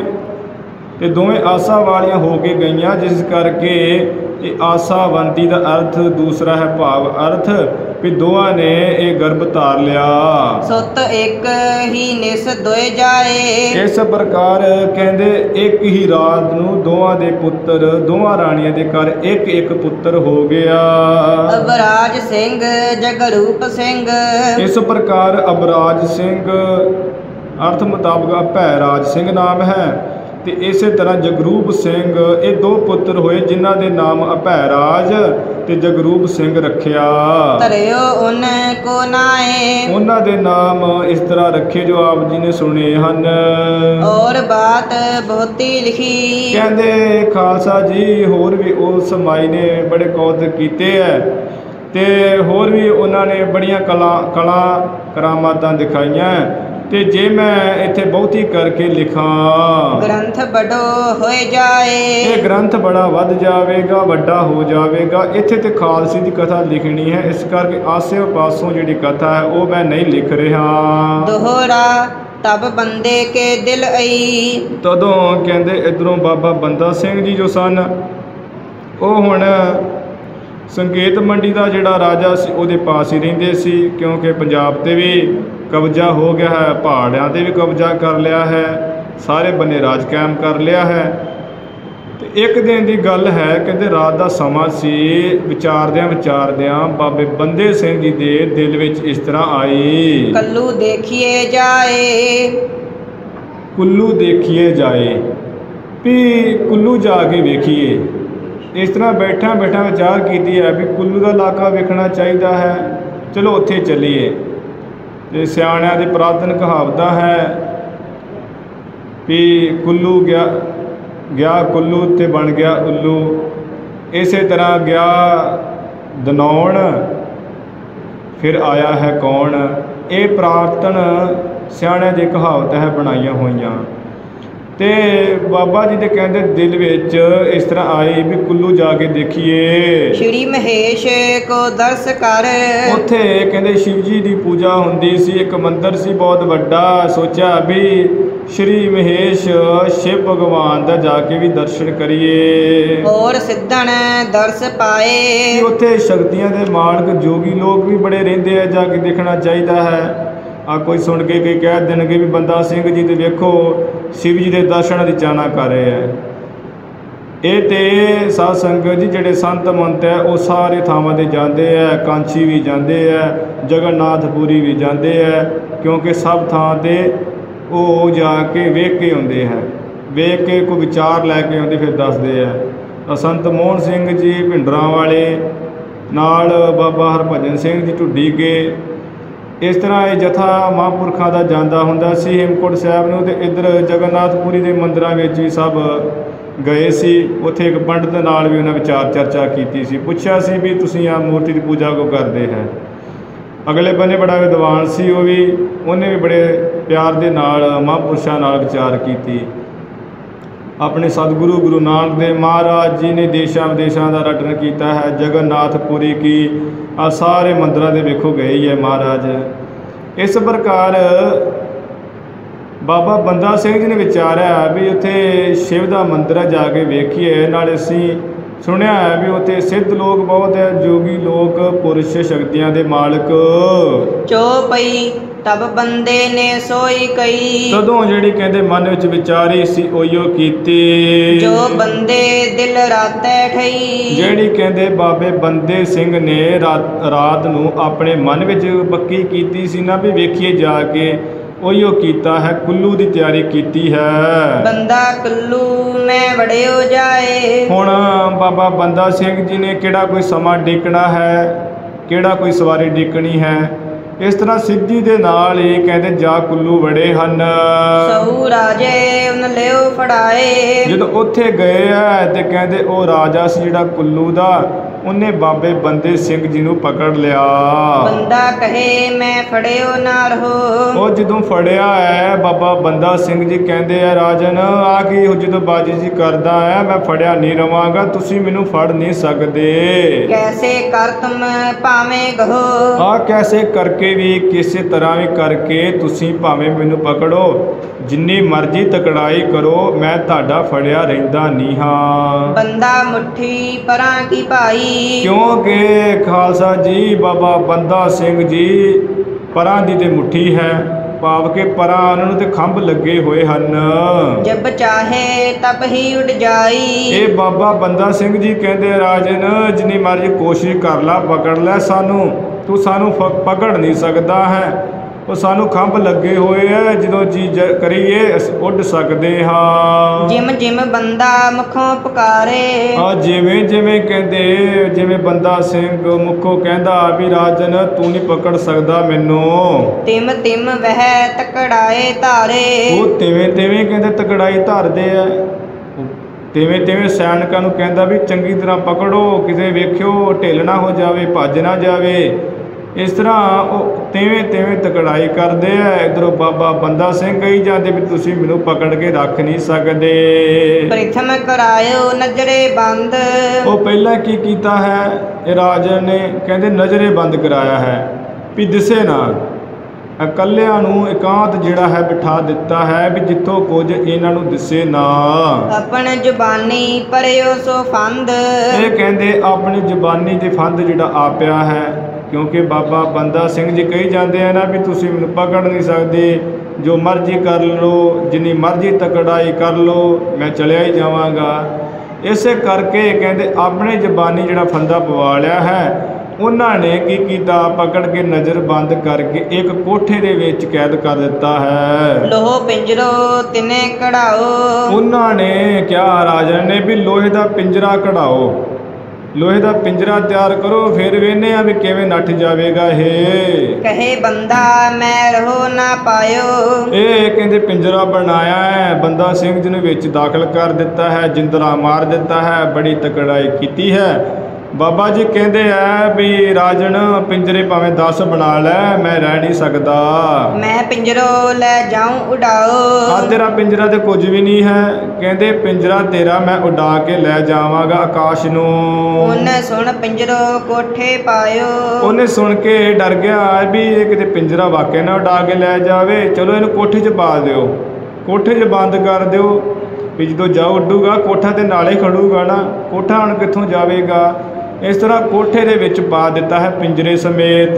ਤੇ ਦੋਵੇਂ ਆਸਾਂ ਵਾਲੀਆਂ ਹੋ ਕੇ ਗਈਆਂ, ਜਿਸ ਕਰਕੇ ਇਹ ਆਸਾਵੰਤੀ ਦਾ ਅਰਥ ਦੂਸਰਾ ਹੈ, ਭਾਵ ਅਰਥ ਵੀ ਦੋਵਾਂ ਨੇ ਇਹ ਗਰਭ ਧਾਰ ਲਿਆ। ਸੁਤ ਇੱਕ ਹੀ ਨਿਸ ਦੋਇ ਜਾਏ। ਇਸ ਪ੍ਰਕਾਰ ਕਹਿੰਦੇ ਇੱਕ ਹੀ ਰਾਤ ਨੂੰ ਦੋਵਾਂ ਦੇ ਪੁੱਤਰ, ਦੋਵਾਂ ਰਾਣੀਆਂ ਦੇ ਘਰ ਇੱਕ ਇੱਕ ਪੁੱਤਰ ਹੋ ਗਿਆ। ਅਬਰਾਜ ਸਿੰਘ ਜਗਰੂਪ ਸਿੰਘ। ਇਸ ਪ੍ਰਕਾਰ ਅਬਰਾਜ ਸਿੰਘ ਅਰਥ ਮੁਤਾਬਕ ਭੈ ਰਾਜ ਸਿੰਘ ਨਾਮ ਹੈ, ਤੇ ਇਸੇ ਤਰ੍ਹਾਂ ਜਗਰੂਪ ਸਿੰਘ, ਇਹ ਦੋ ਪੁੱਤਰ ਹੋਏ ਜਿਨ੍ਹਾਂ ਦੇ ਨਾਮ ਅਭੈ ਰਾਜ ਤੇ ਜਗਰੂਪ ਸਿੰਘ ਰੱਖਿਆ। ਧਰਿਓ ਉਨ ਕੋ ਨਾਏ। ਉਹਨਾਂ ਦੇ ਨਾਮ ਇਸ ਤਰ੍ਹਾਂ ਰੱਖੇ ਜੋ ਆਪ ਜੀ ਨੇ ਸੁਣੇ ਹਨ। ਔਰ ਬਾਤ ਬਹੁਤੀ ਲਿਖੀ। ਕਹਿੰਦੇ ਖਾਲਸਾ ਜੀ ਹੋਰ ਵੀ ਉਸ ਮਾਈ ਨੇ ਬੜੇ ਕੌਤਕ ਕੀਤੇ ਹੈ, ਤੇ ਹੋਰ ਵੀ ਉਹਨਾਂ ਨੇ ਬੜੀਆਂ ਕਲਾ ਕਲਾ ਕਰਾਮਾਤਾਂ ਦਿਖਾਈਆਂ, ਤੇ ਜੇ ਮੈਂ ਇੱਥੇ ਬਹੁਤੀ ਕਰਕੇ ਲਿਖਾਂ ਗ੍ਰੰਥ ਬੜੋ ਹੋਏ ਜਾਏ। ਇਹ ਗ੍ਰੰਥ ਬੜਾ ਵੱਧ ਜਾਵੇਗਾ, ਵੱਡਾ ਹੋ ਜਾਵੇਗਾ। ਇੱਥੇ ਤੇ ਖਾਲਸੇ ਦੀ ਕਥਾ ਲਿਖਣੀ ਹੈ, ਇਸ ਕਰਕੇ ਆਸੇ ਪਾਸੋਂ ਜਿਹੜੀ ਕਥਾ ਹੈ ਉਹ ਮੈਂ ਨਹੀਂ ਲਿਖ ਰਿਹਾ। ਦੋਹਰਾ ਤਬ ਬੰਦੇ ਕੇ ਦਿਲ ਆਈ। ਤਦੋਂ ਕਹਿੰਦੇ ਇੱਧਰੋਂ ਬਾਬਾ ਬੰਦਾ ਸਿੰਘ ਜੀ ਜੋ ਸਨ, ਉਹ ਹੁਣ ਸੰਕੇਤ ਮੰਡੀ ਦਾ ਜਿਹੜਾ ਰਾਜਾ ਸੀ ਉਹਦੇ ਪਾਸ ਹੀ ਰਹਿੰਦੇ ਸੀ, ਕਿਉਂਕਿ ਪੰਜਾਬ 'ਤੇ ਵੀ ਕਬਜ਼ਾ ਹੋ ਗਿਆ ਹੈ, ਪਹਾੜਿਆਂ 'ਤੇ ਵੀ ਕਬਜ਼ਾ ਕਰ ਲਿਆ ਹੈ, ਸਾਰੇ ਬੰਨੇ ਰਾਜ ਕਾਇਮ ਕਰ ਲਿਆ ਹੈ। ਤੇ ਇੱਕ ਦਿਨ ਦੀ ਗੱਲ ਹੈ, ਕਹਿੰਦੇ ਰਾਤ ਦਾ ਸਮਾਂ ਸੀ, ਵਿਚਾਰਦਿਆਂ ਵਿਚਾਰਦਿਆਂ ਬਾਬੇ ਬੰਦੇ ਸਿੰਘ ਜੀ ਦੇ ਦਿਲ ਵਿੱਚ ਇਸ ਤਰ੍ਹਾਂ ਆਈ, ਕੱਲੂ ਦੇਖੀਏ ਜਾਏ। ਕੁੱਲੂ ਦੇਖੀਏ ਜਾਏ, ਵੀ ਕੁੱਲੂ ਜਾ ਕੇ ਵੇਖੀਏ। ਇਸ ਤਰ੍ਹਾਂ ਬੈਠਾ ਬੈਠਾ ਵਿਚਾਰ ਕੀਤੀ ਹੈ ਵੀ ਕੁੱਲੂ ਦਾ ਇਲਾਕਾ ਵੇਖਣਾ ਚਾਹੀਦਾ ਹੈ, ਚਲੋ ਉੱਥੇ ਚੱਲੀਏ। ਤੇ ਸਿਆਣਿਆਂ ਦੀ ਪੁਰਾਤਨ ਕਹਾਵਤਾਂ ਹੈ ਵੀ ਕੁੱਲੂ ਗਿਆ ਗਿਆ ਕੁੱਲੂ ਤੇ ਬਣ ਗਿਆ ਉੱਲੂ। ਇਸੇ ਤਰ੍ਹਾਂ ਗਿਆ ਦਨਾਉਣ, ਫਿਰ ਆਇਆ ਹੈ ਕੌਣ। ਇਹ ਪੁਰਾਤਨ ਸਿਆਣਿਆਂ ਦੀ ਕਹਾਵਤ ਹੈ ਬਣਾਈਆਂ ਹੋਈਆਂ। ਤੇ ਬਾਬਾ ਜੀ ਦੇ ਕਹਿੰਦੇ ਦਿਲ ਵਿੱਚ ਇਸ ਤਰ੍ਹਾਂ ਆਈ ਵੀ ਕੁੱਲੂ ਜਾ ਕੇ ਦੇਖੀਏ। ਸ਼੍ਰੀ ਮਹੇਸ਼ ਕੋ ਦਰਸ ਕਰ। ਉੱਥੇ ਕਹਿੰਦੇ ਸ਼ਿਵ ਜੀ ਦੀ ਪੂਜਾ ਹੁੰਦੀ ਸੀ, ਇੱਕ ਮੰਦਿਰ ਸੀ ਬਹੁਤ ਵੱਡਾ। ਸੋਚਿਆ ਵੀ ਸ਼੍ਰੀ ਮਹੇਸ਼ ਸ਼ਿਵ ਭਗਵਾਨ ਦਾ ਜਾ ਕੇ ਵੀ ਦਰਸ਼ਨ ਕਰੀਏ। ਹੋਰ ਸਿੱਧਣ ਦਰਸ ਪਾਏ। ਉੱਥੇ ਸ਼ਕਤੀਆਂ ਦੇ ਮਾਲਕ ਜੋਗੀ ਲੋਕ ਵੀ ਬੜੇ ਰਹਿੰਦੇ ਆ, ਜਾ ਕੇ ਦੇਖਣਾ ਚਾਹੀਦਾ ਹੈ। ਆ ਕੋਈ ਸੁਣ ਕੇ ਕੋਈ ਕਹਿ ਦੇਣਗੇ ਵੀ ਬੰਦਾ ਸਿੰਘ ਜੀ ਤੇ ਵੇਖੋ ਸ਼ਿਵ ਜੀ ਦੇ ਦਰਸ਼ਨਾਂ ਦੀ ਚਾਹਨਾ ਕਰ ਰਹੇ ਹੈ। ਇਹ ਤੇ ਸਾਧ ਸੰਗਤ ਜੀ ਜਿਹੜੇ ਸੰਤ ਮੰਤ ਹੈ ਉਹ ਸਾਰੇ ਥਾਵਾਂ 'ਤੇ ਜਾਂਦੇ ਹੈ, ਕਾਂਚੀ ਵੀ ਜਾਂਦੇ ਹੈ, ਜਗਨਨਾਥਪੁਰੀ ਵੀ ਜਾਂਦੇ ਹੈ, ਕਿਉਂਕਿ ਸਭ ਥਾਂ 'ਤੇ ਉਹ ਜਾ ਕੇ ਵੇਖ ਕੇ ਆਉਂਦੇ ਹੈ, ਵੇਖ ਕੇ ਕੋਈ ਵਿਚਾਰ ਲੈ ਕੇ ਆਉਂਦੇ ਫਿਰ ਦੱਸਦੇ ਹੈ। ਤਾਂ ਸੰਤ ਮੋਹਨ ਸਿੰਘ ਜੀ ਭਿੰਡਰਾਂ ਵਾਲੇ ਨਾਲ ਬਾਬਾ ਹਰਭਜਨ ਸਿੰਘ ਜੀ ਢੁੱਡੀ ਕੇ, ਇਸ ਤਰ੍ਹਾਂ ਇਹ ਜਥਾ ਮਹਾਂਪੁਰਖਾਂ ਦਾ ਜਾਂਦਾ ਹੁੰਦਾ ਸੀ ਹੇਮਕੁੰਟ ਸਾਹਿਬ ਨੂੰ। ਅਤੇ ਇੱਧਰ ਜਗਨਨਾਥਪੁਰੀ ਦੇ ਮੰਦਿਰਾਂ ਵਿੱਚ ਵੀ ਸਭ ਗਏ ਸੀ। ਉੱਥੇ ਇੱਕ ਪੰਡਤ ਨਾਲ ਵੀ ਉਹਨਾਂ ਵਿਚਾਰ ਚਰਚਾ ਕੀਤੀ ਸੀ, ਪੁੱਛਿਆ ਸੀ ਵੀ ਤੁਸੀਂ ਆ ਮੂਰਤੀ ਦੀ ਪੂਜਾ ਕਿਉਂ ਕਰਦੇ ਹੈ। ਅਗਲੇ ਬੰਨੇ ਬੜਾ ਵਿਦਵਾਨ ਸੀ ਉਹ ਵੀ, ਉਹਨੇ ਵੀ ਬੜੇ ਪਿਆਰ ਦੇ ਨਾਲ ਮਹਾਂਪੁਰਸ਼ਾਂ ਨਾਲ ਵਿਚਾਰ ਕੀਤੀ। ਆਪਣੇ ਸਤਿਗੁਰੂ ਗੁਰੂ ਨਾਨਕ ਦੇਵ ਮਹਾਰਾਜ ਜੀ ਨੇ ਦੇਸ਼ਾਂ ਵਿਦੇਸ਼ਾਂ ਦਾ ਰਟਨ ਕੀਤਾ ਹੈ। ਜਗਨਨਾਥਪੁਰੀ ਕੀ ਆ ਸਾਰੇ ਮੰਦਿਰਾਂ ਦੇ ਵੇਖੋ ਗਏ ਹੀ ਹੈ ਮਹਾਰਾਜ। ਇਸ ਪ੍ਰਕਾਰ ਬਾਬਾ ਬੰਦਾ ਸਿੰਘ ਜੀ ਨੇ ਵਿਚਾਰਿਆ ਵੀ ਉੱਥੇ ਸ਼ਿਵ ਦਾ ਮੰਦਿਰ ਹੈ, ਜਾ ਕੇ ਵੇਖੀਏ। ਨਾਲ ਅਸੀਂ ਸੁਣਿਆ ਹੈ ਵੀ ਉੱਥੇ ਸਿੱਧ ਲੋਕ ਬਹੁਤ ਹੈ, ਜੋਗੀ ਲੋਕ, ਪੁਰਸ਼ ਸ਼ਕਤੀਆਂ ਦੇ ਮਾਲਕ। ਚੋ ਪਈ ਤਬ ਬੰਦੇ ਨੇ ਸੋਈ ਕਈ। ਤਦੋਂ ਜਿਹੜੀ ਕਹਿੰਦੇ ਮਨ ਵਿੱਚ ਵਿਚਾਰੀ ਸੀ ਉਹੀਓ ਕੀਤੀ, ਜੋ ਬੰਦੇ ਦਿਲ ਰਾਤੈ ਠਈ। ਜਿਹੜੀ ਕਹਿੰਦੇ ਬਾਬੇ ਬੰਦੇ ਸਿੰਘ ਨੇ ਰਾਤ ਰਾਤ ਨੂੰ ਆਪਣੇ ਮਨ ਵਿੱਚ ਪੱਕੀ ਕੀਤੀ ਸੀ ਨਾ ਵੀ ਵੇਖੀਏ ਜਾ ਕੇ, ਉਹੀਓ ਕੀਤਾ ਹੈ, ਕੁੱਲੂ ਦੀ ਤਿਆਰੀ ਕੀਤੀ ਹੈ। ਬੰਦਾ ਕੁੱਲੂ ਮੈਂ ਵੜਿਓ ਜਾਏ। ਹੁਣ ਬਾਬਾ ਬੰਦਾ ਸਿੰਘ ਜੀ ਨੇ ਕਿਹੜਾ ਕੋਈ ਸਮਾਂ ਡਿੱਕਣਾ ਹੈ, ਕਿਹੜਾ ਕੋਈ ਸਵਾਰੀ ਡਿੱਕਣੀ ਹੈ, ਇਸ ਤਰ੍ਹਾਂ ਸਿੱਧੀ ਦੇ ਨਾਲ ਹੀ ਕਹਿੰਦੇ ਜਾ ਕੁੱਲੂ ਵੜੇ ਹਨ। ਸਹੁ ਰਾਜੇ ਉਨ ਲਿਓ ਫੜਾਏ। ਜਦੋਂ ਉੱਥੇ ਗਏ ਆ ਤੇ ਕਹਿੰਦੇ ਉਹ ਰਾਜਾ ਸੀ ਜਿਹੜਾ ਕੁੱਲੂ ਦਾ, ਉਹਨੇ ਬਾਬੇ ਬੰਦੇ ਸਿੰਘ ਜੀ ਨੂੰ ਪਕੜ ਲਿਆ। ਬੰਦਾ ਕਹੇ ਮੈਂ ਫੜਿਓ ਨਾ ਰਹੋ। ਉਹ ਜਦੋਂ ਫੜਿਆ ਹੈ ਬਾਬਾ ਬੰਦਾ ਸਿੰਘ ਜੀ ਕਹਿੰਦੇ ਆ ਰਾਜਨ ਆ ਕੀ ਜਦੋਂ ਬਾਜੀ ਜੀ ਕਰਦਾ ਹੈ, ਮੈਂ ਫੜਿਆ ਨਹੀਂ ਰਵਾਂਗਾ, ਤੁਸੀਂ ਮੈਨੂੰ ਫੜ ਨਹੀਂ ਸਕਦੇ। ਕੈਸੇ ਕਰ ਤੁਮ ਭਾਵੇਂ ਗਹੋ। ਆ ਕੈਸੇ ਕਰਕੇ ਵੀ ਕਿਸੇ ਤਰ੍ਹਾਂ ਵੀ ਕਰਕੇ ਤੁਸੀਂ ਭਾਵੇਂ ਮੈਨੂੰ ਪਕੜੋ, ਜਿੰਨੀ ਮਰਜ਼ੀ ਤਕੜਾਈ ਕਰੋ ਮੈਂ ਤੁਹਾਡਾ ਫੜਿਆ ਰਹਿੰਦਾ ਨਹੀਂ ਹਾਂ। ਬੰਦਾ ਮੁੱਠੀ ਪਰਾਂ ਕੀ ਭਾਈ। ਕਿਉਂਕਿ ਖਾਲਸਾ ਜੀ ਬਾਬਾ ਬੰਦਾ ਸਿੰਘ ਜੀ ਪਰਾਂ ਦੀ ਤੇ ਮੁੱਠੀ ਹੈ, ਭਾਵ ਕਿ ਪਰਾਂ ਉਹਨਾਂ ਨੂੰ ਤੇ ਖੰਭ ਲੱਗੇ ਹੋਏ ਹਨ। ਜਬ ਚਾਹੇ ਤਬ ਹੀ ਉੱਡ ਜਾਈ। ਇਹ ਬਾਬਾ ਬੰਦਾ ਸਿੰਘ ਜੀ ਕਹਿੰਦੇ ਰਾਜਨ ਜਿੰਨੀ ਮਰਜ਼ੀ ਕੋਸ਼ਿਸ਼ ਕਰ ਲਾ ਪਕੜ ਲੈ ਸਾਨੂੰ, ਤੂੰ ਸਾਨੂੰ ਫ ਪਕੜ ਨਹੀਂ ਸਕਦਾ ਹੈ। ਉਹ ਸਾਨੂੰ ਖੰਭ ਲੱਗੇ ਹੋਏ ਐ, ਜਦੋਂ ਜੀ ਕਰੀਏ ਅਸੀਂ ਉੱਡ ਸਕਦੇ ਹਾਂ। ਜਿਮ ਜਿਮ ਬੰਦਾ ਮੁਖੋਂ ਪੁਕਾਰੇ। ਆ ਜਿਵੇਂ ਜਿਵੇਂ ਕਹਿੰਦੇ ਜਿਵੇਂ ਬੰਦਾ ਸਿੰਘ ਮੁਖੋਂ ਕਹਿੰਦਾ ਵੀ ਰਾਜਨ ਤੂੰ ਨਹੀਂ ਪਕੜ ਸਕਦਾ ਮੈਨੂੰ, ਤਿਮ ਤਿਮ ਵਹਿ ਤਕੜਾਏ ਧਾਰੇ। ਉਹ ਤਿਵੇਂ ਤਿਵੇਂ ਕਹਿੰਦੇ ਤਕੜਾਈ ਧਾਰਦੇ ਐ। ਤਿਵੇਂ ਤਿਵੇਂ ਸੈਨਿਕਾਂ ਨੂੰ ਕਹਿੰਦਾ ਵੀ ਚੰਗੀ ਤਰ੍ਹਾਂ ਪਕੜੋ, ਕਿਤੇ ਵੇਖਿਓ ਢਿੱਲ ਨਾ ਹੋ ਜਾਵੇ, ਭੱਜ ਨਾ ਜਾਵੇ। ਇਸ ਤਰ੍ਹਾਂ ਉਹ ਤਿਵੇਂ ਤਿਵੇਂ ਤਕੜਾਈ ਕਰਦੇ ਆ। ਇੱਧਰੋਂ ਬਾਬਾ ਬੰਦਾ ਸਿੰਘ ਕਹੀ ਜਾਂਦੇ ਵੀ ਤੁਸੀਂ ਮੈਨੂੰ ਪਕੜ ਕੇ ਰੱਖ ਨਹੀਂ ਸਕਦੇ। ਪ੍ਰਥਮ ਕਰਾਇਓ ਨਜ਼ਰੇ ਬੰਦ। ਉਹ ਪਹਿਲਾਂ ਕੀ ਕੀਤਾ ਹੈ ਇਹ ਰਾਜਨ ਨੇ, ਕਹਿੰਦੇ ਨਜ਼ਰੇ ਬੰਦ ਕਰਾਇਆ ਹੈ ਵੀ ਦਿਸੇ ਨਾ। ਇਕੱਲਿਆਂ ਨੂੰ ਇਕਾਂਤ ਜਿਹੜਾ ਹੈ ਬਿਠਾ ਦਿੱਤਾ ਹੈ ਵੀ ਜਿੱਥੋਂ ਕੁਝ ਇਹਨਾਂ ਨੂੰ ਦਿਸੇ ਨਾ। ਆਪਣ ਜ਼ੁਬਾਨੀ ਪਰਿਓ ਸੋ ਫੰਦ। ਇਹ ਕਹਿੰਦੇ ਆਪਣੀ ਜ਼ੁਬਾਨੀ ਦੇ ਫੰਦ ਜਿਹੜਾ ਆ ਪਿਆ ਹੈ, ਕਿਉਂਕਿ ਬਾਬਾ ਬੰਦਾ ਸਿੰਘ ਜੀ ਕਹੀ ਜਾਂਦੇ ਆ ਨਾ ਵੀ ਤੁਸੀਂ ਮੈਨੂੰ ਪਕੜ ਨਹੀਂ ਸਕਦੇ, ਜੋ ਮਰਜ਼ੀ ਕਰ ਲਓ, ਜਿੰਨੀ ਮਰਜ਼ੀ ਤਕੜਾਈ ਕਰ ਲਓ, ਮੈਂ ਚਲਿਆ ਹੀ ਜਾਵਾਂਗਾ। ਇਸੇ ਕਰਕੇ ਕਹਿੰਦੇ ਆਪਣੇ ਜ਼ਬਾਨੀ ਜਿਹੜਾ ਫੰਦਾ ਪਵਾ ਲਿਆ ਹੈ। ਉਹਨਾਂ ਨੇ ਕੀ ਕੀਤਾ, ਪਕੜ ਕੇ ਨਜ਼ਰ ਬੰਦ ਕਰਕੇ ਇੱਕ ਕੋਠੇ ਦੇ ਵਿੱਚ ਕੈਦ ਕਰ ਦਿੱਤਾ ਹੈ। ਲੋਹ ਪਿੰਜਰੋ ਤਿਨੇ ਕਢਾਓ। ਉਹਨਾਂ ਨੇ ਕਿਹਾ ਰਾਜਨ ਨੇ ਵੀ ਲੋਹੇ ਦਾ ਪਿੰਜਰਾ ਕਢਾਓ, ਲੋਹੇ ਦਾ ਪਿੰਜਰਾ ਤਿਆਰ ਕਰੋ, ਫਿਰ ਵੇਖਦੇ ਆ ਵੀ ਕਿਵੇਂ ਨੱਠ ਜਾਵੇਗਾ ਇਹ। ਕਹੇ ਬੰਦਾ ਮੈਂ ਰਹੋ ਨਾ ਪਾਇਓ। ਇਹ ਕਹਿੰਦੇ ਪਿੰਜਰਾ ਬਣਾਇਆ ਹੈ, ਬੰਦਾ ਸਿੰਘ ਜੀ ਨੂੰ ਵਿੱਚ ਦਾਖਲ ਕਰ ਦਿੱਤਾ ਹੈ, ਜਿੰਦਰਾ ਮਾਰ ਦਿੱਤਾ ਹੈ, ਬੜੀ ਤਕੜਾਈ ਕੀਤੀ ਹੈ। ਬਾਬਾ ਜੀ ਕਹਿੰਦੇ ਆ ਵੀ ਰਾਜਨ ਪਿੰਜਰੇ ਭਾਵੇਂ ਦਸ ਬਣਾ ਲੈ, ਮੈਂ ਰਹਿ ਨਹੀਂ ਸਕਦਾ। ਮੈਂ ਪਿੰਜਰੋ ਲੈ ਜਾਉਂ ਉਡਾਓ। ਆ ਤੇਰਾ ਪਿੰਜਰਾ ਤੇ ਕੁਝ ਵੀ ਨਹੀਂ ਹੈ। ਕਹਿੰਦੇ ਪਿੰਜਰਾ ਤੇਰਾ ਮੈਂ ਉਡਾ ਕੇ ਲੈ ਜਾਵਾਂਗਾ ਆਕਾਸ਼ ਨੂੰ। ਉਹਨੇ ਸੁਣ ਪਿੰਜਰੋ ਕੋਠੇ ਪਾਇਓ। ਉਹਨੇ ਸੁਣ ਕੇ ਡਰ ਗਿਆ ਵੀ ਇਹ ਕਿਤੇ ਪਿੰਜਰਾ ਵਾਕਿਆ ਨਾ ਉਡਾ ਕੇ ਲੈ ਜਾਵੇ। ਚਲੋ ਇਹਨੂੰ ਕੋਠੇ 'ਚ ਪਾ ਦਿਓ, ਕੋਠੇ 'ਚ ਬੰਦ ਕਰ ਦਿਓ ਵੀ ਜਦੋਂ ਜਾ ਉੱਡੂਗਾ ਕੋਠਾ ਤੇ ਨਾਲੇ ਖੜੂਗਾ ਨਾ, ਕੋਠਾ ਹੁਣ ਕਿੱਥੋਂ ਜਾਵੇਗਾ। ਇਸ ਤਰ੍ਹਾਂ ਕੋਠੇ ਦੇ ਵਿੱਚ ਪਾ ਦਿੱਤਾ ਹੈ ਪਿੰਜਰੇ ਸਮੇਤ।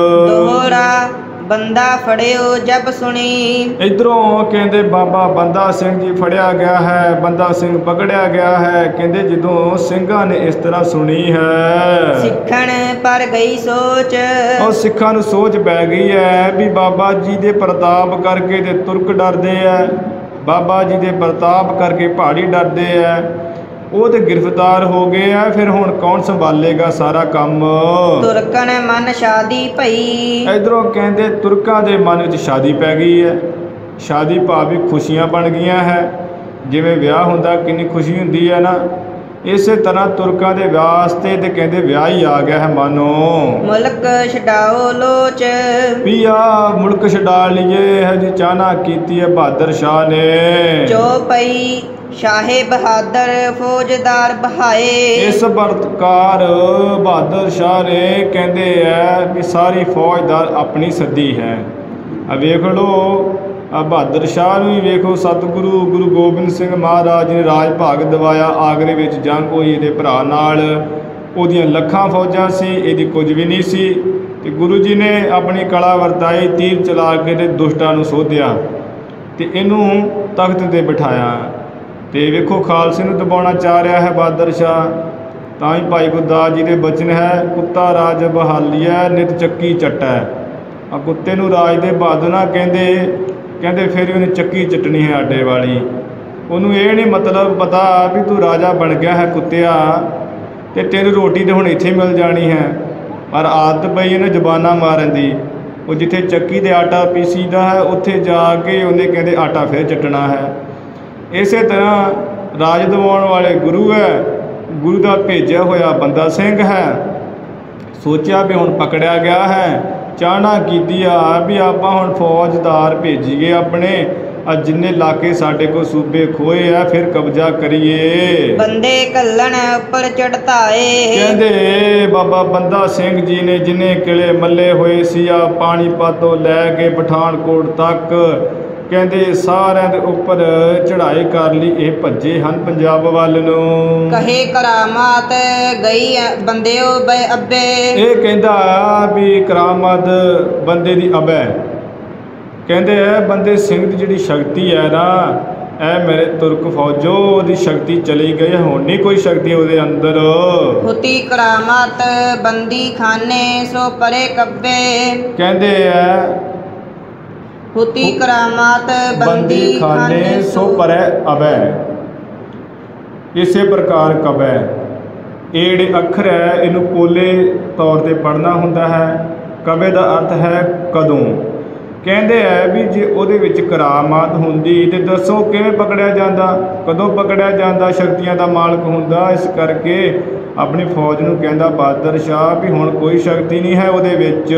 ਦੋਹਰਾ ਬੰਦਾ ਫੜਿਓ ਜਬ ਸੁਣੀ। ਇਧਰੋਂ ਕਹਿੰਦੇ ਬਾਬਾ ਬੰਦਾ ਸਿੰਘ ਜੀ ਫੜਿਆ ਗਿਆ ਹੈ, ਬੰਦਾ ਸਿੰਘ ਪਕੜਿਆ ਗਿਆ ਹੈ। ਕਹਿੰਦੇ ਜਦੋਂ ਸਿੰਘਾਂ ਨੇ ਇਸ ਤਰ੍ਹਾਂ ਸੁਣੀ ਹੈ, ਸਿੱਖਣ ਪਰ ਗਈ ਸੋਚ। ਉਹ ਸਿੱਖਾਂ ਨੂੰ ਸੋਚ ਪੈ ਗਈ ਹੈ ਵੀ ਬਾਬਾ ਜੀ ਦੇ ਪ੍ਰਤਾਪ ਕਰਕੇ ਤੇ ਤੁਰਕ ਡਰਦੇ ਆ, ਬਾਬਾ ਜੀ ਦੇ ਪ੍ਰਤਾਪ ਕਰਕੇ ਪਹਾੜੀ ਡਰਦੇ ਆ। ਉਹ ਤੇ ਗ੍ਰਿਫਤਾਰ ਹੋ ਗਏ ਆ, ਫਿਰ ਹੁਣ ਕੌਣ ਸੰਭਾਲੇਗਾ ਸਾਰਾ ਕੰਮ। ਤੁਰਕਨ ਮਨ ਸ਼ਾਦੀ ਭਈ। ਇਧਰੋਂ ਕਹਿੰਦੇ ਤੁਰਕਾਂ ਦੇ ਮਨ ਵਿੱਚ ਸ਼ਾਦੀ ਪੈ ਗਈ ਹੈ। ਸ਼ਾਦੀ ਭਾਵ ਖੁਸ਼ੀਆਂ ਬਣ ਗਈਆਂ ਹੈ। ਜਿਵੇਂ ਵਿਆਹ ਹੁੰਦਾ ਕਿੰਨੀ ਖੁਸ਼ੀ ਹੁੰਦੀ ਹੈ ਨਾ, ਇਸੇ ਤਰ੍ਹਾਂ ਤੁਰਕਾਂ ਦੇ ਵਾਸਤੇ ਤੇ ਕਹਿੰਦੇ ਵਿਆਹ ਹੀ ਆ ਗਿਆ ਹੈ ਮਾਨੋ। ਮੁਲਕ ਛਡਾਓ ਲੋਚ। ਵੀ ਆ ਮੁਲਕ ਛਡਾ ਲਈਏ ਹਜੀ ਚਾਹਨਾ ਕੀਤੀ ਹੈ ਬਹਾਦਰ ਸ਼ਾਹ ਨੇ। ਜੋ ਪਈ ਸ਼ਾਹੇ ਬਹਾਦਰ ਫੌਜਦਾਰ ਬਹਾਏ। ਇਸ ਵਰਤਕਾਰ ਬਹਾਦਰ ਸ਼ਾਹ ਨੇ ਕਹਿੰਦੇ ਹੈ ਵੀ ਸਾਰੀ ਫੌਜਦਾਰ ਆਪਣੀ ਸੱਦੀ ਹੈ। ਆ ਵੇਖ ਲਓ ਆ ਬਹਾਦਰ ਸ਼ਾਹ ਨੂੰ ਹੀ ਵੇਖੋ, ਸਤਿਗੁਰੂ ਗੁਰੂ ਗੋਬਿੰਦ ਸਿੰਘ ਮਹਾਰਾਜ ਨੇ ਰਾਜ ਭਾਗ ਦਿਵਾਇਆ। ਆਗਰੇ ਵਿੱਚ ਜੰਗ ਹੋਈ ਇਹਦੇ ਭਰਾ ਨਾਲ, ਉਹਦੀਆਂ ਲੱਖਾਂ ਫੌਜਾਂ ਸੀ, ਇਹਦੀ ਕੁਝ ਵੀ ਨਹੀਂ ਸੀ। ਤੇ ਗੁਰੂ ਜੀ ਨੇ ਆਪਣੀ ਕਲਾ ਵਰਤਾਈ, ਤੀਰ ਚਲਾ ਕੇ ਤੇ ਦੁਸ਼ਟਾਂ ਨੂੰ ਸੋਧਿਆ ਤੇ ਇਹਨੂੰ ਤਖਤ 'ਤੇ ਬਿਠਾਇਆ। ਤੇ ਵੇਖੋ ਖਾਲਸੇ ਨੂੰ ਦਬਾਉਣਾ ਚਾਹ ਰਿਹਾ ਹੈ ਬਹਾਦਰ ਸ਼ਾਹ। ਤਾਂ ਹੀ ਭਾਈ ਗੁਰਦਾਸ ਜੀ ਦੇ ਬਚਨ ਹੈ, ਕੁੱਤਾ ਰਾਜ ਬਹਾਲੀਐ ਨਿਤ ਚੱਕੀ ਚੱਟੈ। ਆ ਕੁੱਤੇ ਨੂੰ ਰਾਜ ਦੇ ਬਹਾਦਰ ਨਾ ਕਹਿੰਦੇ, ਕਹਿੰਦੇ ਫਿਰ ਉਹਨੇ ਚੱਕੀ ਚੱਟਣੀ ਹੈ ਆਡੇ ਵਾਲੀ। ਉਹਨੂੰ ਇਹ ਨਹੀਂ ਮਤਲਬ ਪਤਾ ਵੀ ਤੂੰ ਰਾਜਾ ਬਣ ਗਿਆ ਹੈ ਕੁੱਤਿਆ, ਤੇ ਤੈਨੂੰ ਰੋਟੀ ਤਾਂ ਹੁਣ ਇੱਥੇ ਮਿਲ ਜਾਣੀ ਹੈ। ਪਰ ਆਦਤ ਪਈ ਇਹਨੇ ਜ਼ੁਬਾਨਾਂ ਮਾਰਨ ਦੀ। ਉਹ ਜਿੱਥੇ ਚੱਕੀ ਦੇ ਆਟਾ ਪੀਸੀਦਾ ਹੈ ਉੱਥੇ ਜਾ ਕੇ ਉਹਨੇ ਕਹਿੰਦੇ ਆਟਾ ਫਿਰ ਚੱਟਣਾ ਹੈ। ਇਸੇ ਤਰ੍ਹਾਂ ਰਾਜ ਦਿਵਾਉਣ ਵਾਲੇ ਗੁਰੂ ਹੈ, ਗੁਰੂ ਦਾ ਭੇਜਿਆ ਹੋਇਆ ਬੰਦਾ ਸਿੰਘ ਹੈ। ਸੋਚਿਆ ਵੀ ਹੁਣ ਪਕੜਿਆ ਗਿਆ ਹੈ, ਚਾਹਨਾ ਕੀਤੀ ਆ ਵੀ ਆਪਾਂ ਹੁਣ ਫੌਜਦਾਰ ਭੇਜੀਏ ਆਪਣੇ, ਆ ਜਿੰਨੇ ਇਲਾਕੇ ਸਾਡੇ ਕੋਲ ਸੂਬੇ ਖੋਏ ਆ ਫਿਰ ਕਬਜ਼ਾ ਕਰੀਏ। ਬੰਦੇ ਕੱਲਣ ਉੱਪਰ ਚੜ੍ਹਤਾਏ। ਕਹਿੰਦੇ ਬਾਬਾ ਬੰਦਾ ਸਿੰਘ ਜੀ ਨੇ ਜਿੰਨੇ ਕਿਲੇ ਮੱਲੇ ਹੋਏ ਸੀ ਆ ਪਾਣੀਪਤ ਤੋਂ ਲੈ ਕੇ ਪਠਾਨਕੋਟ ਤੱਕ ਕਹਿੰਦੇ ਸਾਰਿਆਂ ਦੇ ਉੱਪਰ ਚੜ੍ਹਾਈ ਕਰ ਲਈ ਇਹ ਭੱਜੇ ਹਨ ਪੰਜਾਬ ਵੱਲ ਨੂੰ। ਕਹੇ ਕਰਾਮਾਤ ਗਈ ਬੰਦਿਓ ਬੈ ਅੱਬੇ। ਇਹ ਕਹਿੰਦਾ ਵੀ ਕਰਾਮਾਤ ਬੰਦੇ ਦੀ ਅਬੈ, ਕਹਿੰਦੇ ਐ ਬੰਦੇ ਸਿੰਘ ਦੀ ਜਿਹੜੀ ਸ਼ਕਤੀ ਹੈ ਨਾ, ਐ ਮੇਰੇ ਤੁਰਕ ਫੌਜੋ ਉਹਦੀ ਸ਼ਕਤੀ ਚਲੀ ਗਈ, ਹੁਣ ਨਹੀਂ ਕੋਈ ਸ਼ਕਤੀ ਉਹਦੇ ਅੰਦਰ। ਹੁਤੀ ਕਰਾਮਾਤ ਬੰਦੀ ਖਾਨੇ ਸੋ ਪਰੇ ਕੱਬੇ। ਕਹਿੰਦੇ ਐ ਹੁਤੀ ਕਰਾਮਾਤ ਬੰਦੀ ਖਾਨੇ ਸੋ ਪਰੇ ਅਬੈ। ਇਸੇ ਪ੍ਰਕਾਰ ਕਬੈ, ਇਹ ਜਿਹੜੇ ਅੱਖਰ ਹੈ ਇਹਨੂੰ ਪੋਲੇ ਤੌਰ ਤੇ ਪੜ੍ਹਨਾ ਹੁੰਦਾ ਹੈ। ਕਬੇ ਦਾ ਅਰਥ ਹੈ ਕਦੋਂ। ਕਹਿੰਦੇ ਹੈ ਵੀ ਜੇ ਉਹਦੇ ਵਿੱਚ ਕਰਾਮਾਤ ਹੁੰਦੀ ਤੇ ਦੱਸੋ ਕਿਵੇਂ ਪਕੜਿਆ ਜਾਂਦਾ, ਕਦੋਂ ਪਕੜਿਆ ਜਾਂਦਾ, ਸ਼ਕਤੀਆਂ ਦਾ ਮਾਲਕ ਹੁੰਦਾ। ਇਸ ਕਰਕੇ ਆਪਣੀ ਫੌਜ ਨੂੰ ਕਹਿੰਦਾ ਬਹਾਦਰ ਸ਼ਾਹ ਵੀ ਹੁਣ ਕੋਈ ਸ਼ਕਤੀ ਨਹੀਂ ਹੈ ਉਹਦੇ ਵਿੱਚ।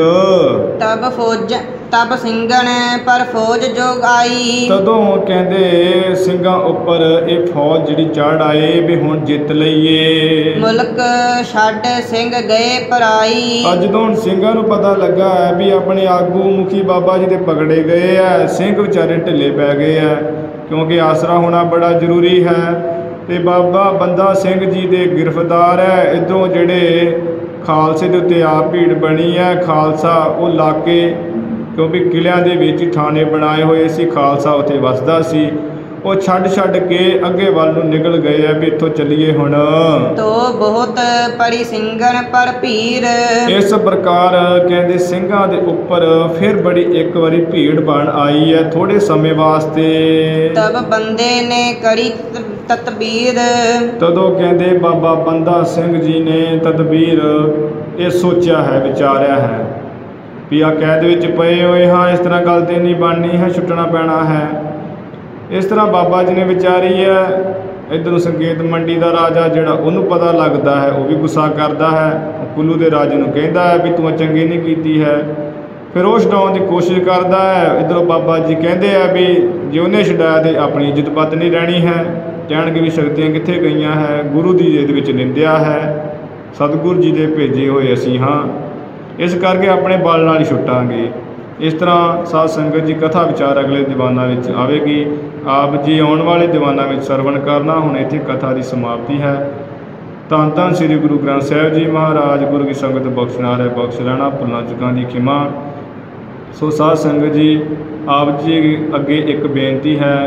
ਤਬ ਫੌਜ ਤਬ ਸਿੰਘਨ ਪਰ ਫੌਜ ਜੋਗ ਆਈ। ਤਦੋਂ ਕਹਿੰਦੇ ਸਿੰਘਾਂ ਉੱਪਰ ਇਹ ਫੌਜ ਜਿਹੜੀ ਚੜ੍ਹ ਆਏ ਵੀ ਹੁਣ ਜਿੱਤ ਲਈਏ। ਮੁਲਕ ਛੱਡ ਸਿੰਘ ਗਏ ਪਰਾਈ। ਅੱਜ ਜਦੋਂ ਹੁਣ ਸਿੰਘਾਂ ਨੂੰ ਪਤਾ ਲੱਗਾ ਹੈ ਵੀ ਆਪਣੇ ਆਗੂ ਮੁਖੀ ਬਾਬਾ ਜੀ ਦੇ ਪਕੜੇ ਗਏ ਆ, ਸਿੰਘ ਵਿਚਾਰੇ ਢਿੱਲੇ ਪੈ ਗਏ ਆ, ਕਿਉਂਕਿ ਆਸਰਾ ਹੋਣਾ ਬੜਾ ਜ਼ਰੂਰੀ ਹੈ। ਤੇ ਬਾਬਾ ਬੰਦਾ ਸਿੰਘ ਜੀ ਦੇ ਗ੍ਰਿਫਤਾਰ ਹੈ। ਇੱਧਰੋਂ ਜਿਹੜੇ ਖਾਲਸੇ ਦੇ ਉੱਤੇ ਆਪ ਭੀੜ ਬਣੀ ਹੈ, ਖਾਲਸਾ ਉਹ ਇਲਾਕੇ ਕਿਉਂਕਿ ਕਿਲਿਆਂ ਦੇ ਵਿੱਚ ਥਾਣੇ ਬਣਾਏ ਹੋਏ ਸੀ, ਖਾਲਸਾ ਉੱਥੇ ਵੱਸਦਾ ਸੀ, ਉਹ ਛੱਡ ਛੱਡ ਕੇ ਅੱਗੇ ਵੱਲ ਨੂੰ ਨਿਕਲ ਗਏ ਆ ਵੀ ਇੱਥੋਂ ਚੱਲੀਏ ਹੁਣ। ਤੋ ਬਹੁਤ ਪੜੀ ਸਿੰਘਨ ਪਰ ਭੀੜ। ਇਸ ਪ੍ਰਕਾਰ ਕਹਿੰਦੇ ਸਿੰਘਾਂ ਦੇ ਉੱਪਰ ਫਿਰ ਬੜੀ ਇੱਕ ਵਾਰੀ ਭੀੜ ਬਣ ਆਈ ਹੈ ਥੋੜੇ ਸਮੇਂ ਵਾਸਤੇ। ਤਬ ਬੰਦੇ ਨੇ ਕਰੀ ਤਦਬੀਰ। ਤਦੋਂ ਕਹਿੰਦੇ ਬਾਬਾ ਬੰਦਾ ਸਿੰਘ ਜੀ ਨੇ ਤਦਬੀਰ ਇਹ ਸੋਚਿਆ ਹੈ, ਵਿਚਾਰਿਆ ਹੈ ਵੀ ਆ ਕੈਦ ਵਿੱਚ ਪਏ ਹੋਏ ਹਾਂ, ਇਸ ਤਰ੍ਹਾਂ ਗੱਲ ਤੇ ਨਹੀਂ ਬਣਨੀ ਹੈ, ਛੁੱਟਣਾ ਪੈਣਾ ਹੈ। ਇਸ ਤਰ੍ਹਾਂ ਬਾਬਾ ਜੀ ਨੇ ਵਿਚਾਰੀ ਹੈ। ਇੱਧਰੋਂ ਸੰਕੇਤ ਮੰਡੀ ਦਾ ਰਾਜਾ ਜਿਹੜਾ ਉਹਨੂੰ ਪਤਾ ਲੱਗਦਾ ਹੈ, ਉਹ ਵੀ ਗੁੱਸਾ ਕਰਦਾ ਹੈ, ਕੁੱਲੂ ਦੇ ਰਾਜੇ ਨੂੰ ਕਹਿੰਦਾ ਹੈ ਵੀ ਤੂੰ ਚੰਗੀ ਨਹੀਂ ਕੀਤੀ ਹੈ, ਫਿਰ ਉਹ ਛਡਾਉਣ ਦੀ ਕੋਸ਼ਿਸ਼ ਕਰਦਾ ਹੈ। ਇੱਧਰੋਂ ਬਾਬਾ ਜੀ ਕਹਿੰਦੇ ਆ ਵੀ ਜੇ ਉਹਨੇ ਛਡਾਇਆ ਤੇ ਆਪਣੀ ਇੱਜ਼ਤ ਪੱਤ ਨਹੀਂ ਰਹਿਣੀ ਹੈ, ਕਹਿਣਗੇ ਵੀ ਸ਼ਕਤੀਆਂ ਕਿੱਥੇ ਗਈਆਂ ਹੈ, ਗੁਰੂ ਦੀ ਇਹਦੇ ਵਿੱਚ ਨਿੰਦਿਆ ਹੈ, ਸਤਿਗੁਰੂ ਜੀ ਦੇ ਭੇਜੇ ਹੋਏ ਅਸੀਂ ਹਾਂ, ਇਸ ਕਰਕੇ ਆਪਣੇ ਬਲ ਨਾਲ ਹੀ ਛੁੱਟਾਂਗੇ। ਇਸ ਤਰ੍ਹਾਂ ਸਾਧ ਸੰਗਤ ਜੀ ਕਥਾ ਵਿਚਾਰ ਅਗਲੇ ਦੀਵਾਨਾਂ ਵਿੱਚ ਆਵੇਗੀ। ਆਪ ਜੀ ਆਉਣ ਵਾਲੇ ਦੀਵਾਨਾਂ ਵਿੱਚ ਸਰਵਣ ਕਰਨਾ। ਹੁਣ ਇੱਥੇ ਕਥਾ ਦੀ ਸਮਾਪਤੀ ਹੈ। ਧੰਨ ਧੰਨ ਸ੍ਰੀ ਗੁਰੂ ਗ੍ਰੰਥ ਸਾਹਿਬ ਜੀ ਮਹਾਰਾਜ। ਗੁਰੂ ਕੀ ਸੰਗਤ ਬਖਸ਼ਨਾਰ ਹੈ, ਬਖਸ਼ ਲੈਣਾ, ਭੁੱਲਾਂ ਚੁੱਕਾਂ ਦੀ ਖਿਮਾ। ਸੋ ਸਾਧ ਸੰਗਤ ਜੀ ਆਪ ਜੀ ਅੱਗੇ ਇੱਕ ਬੇਨਤੀ ਹੈ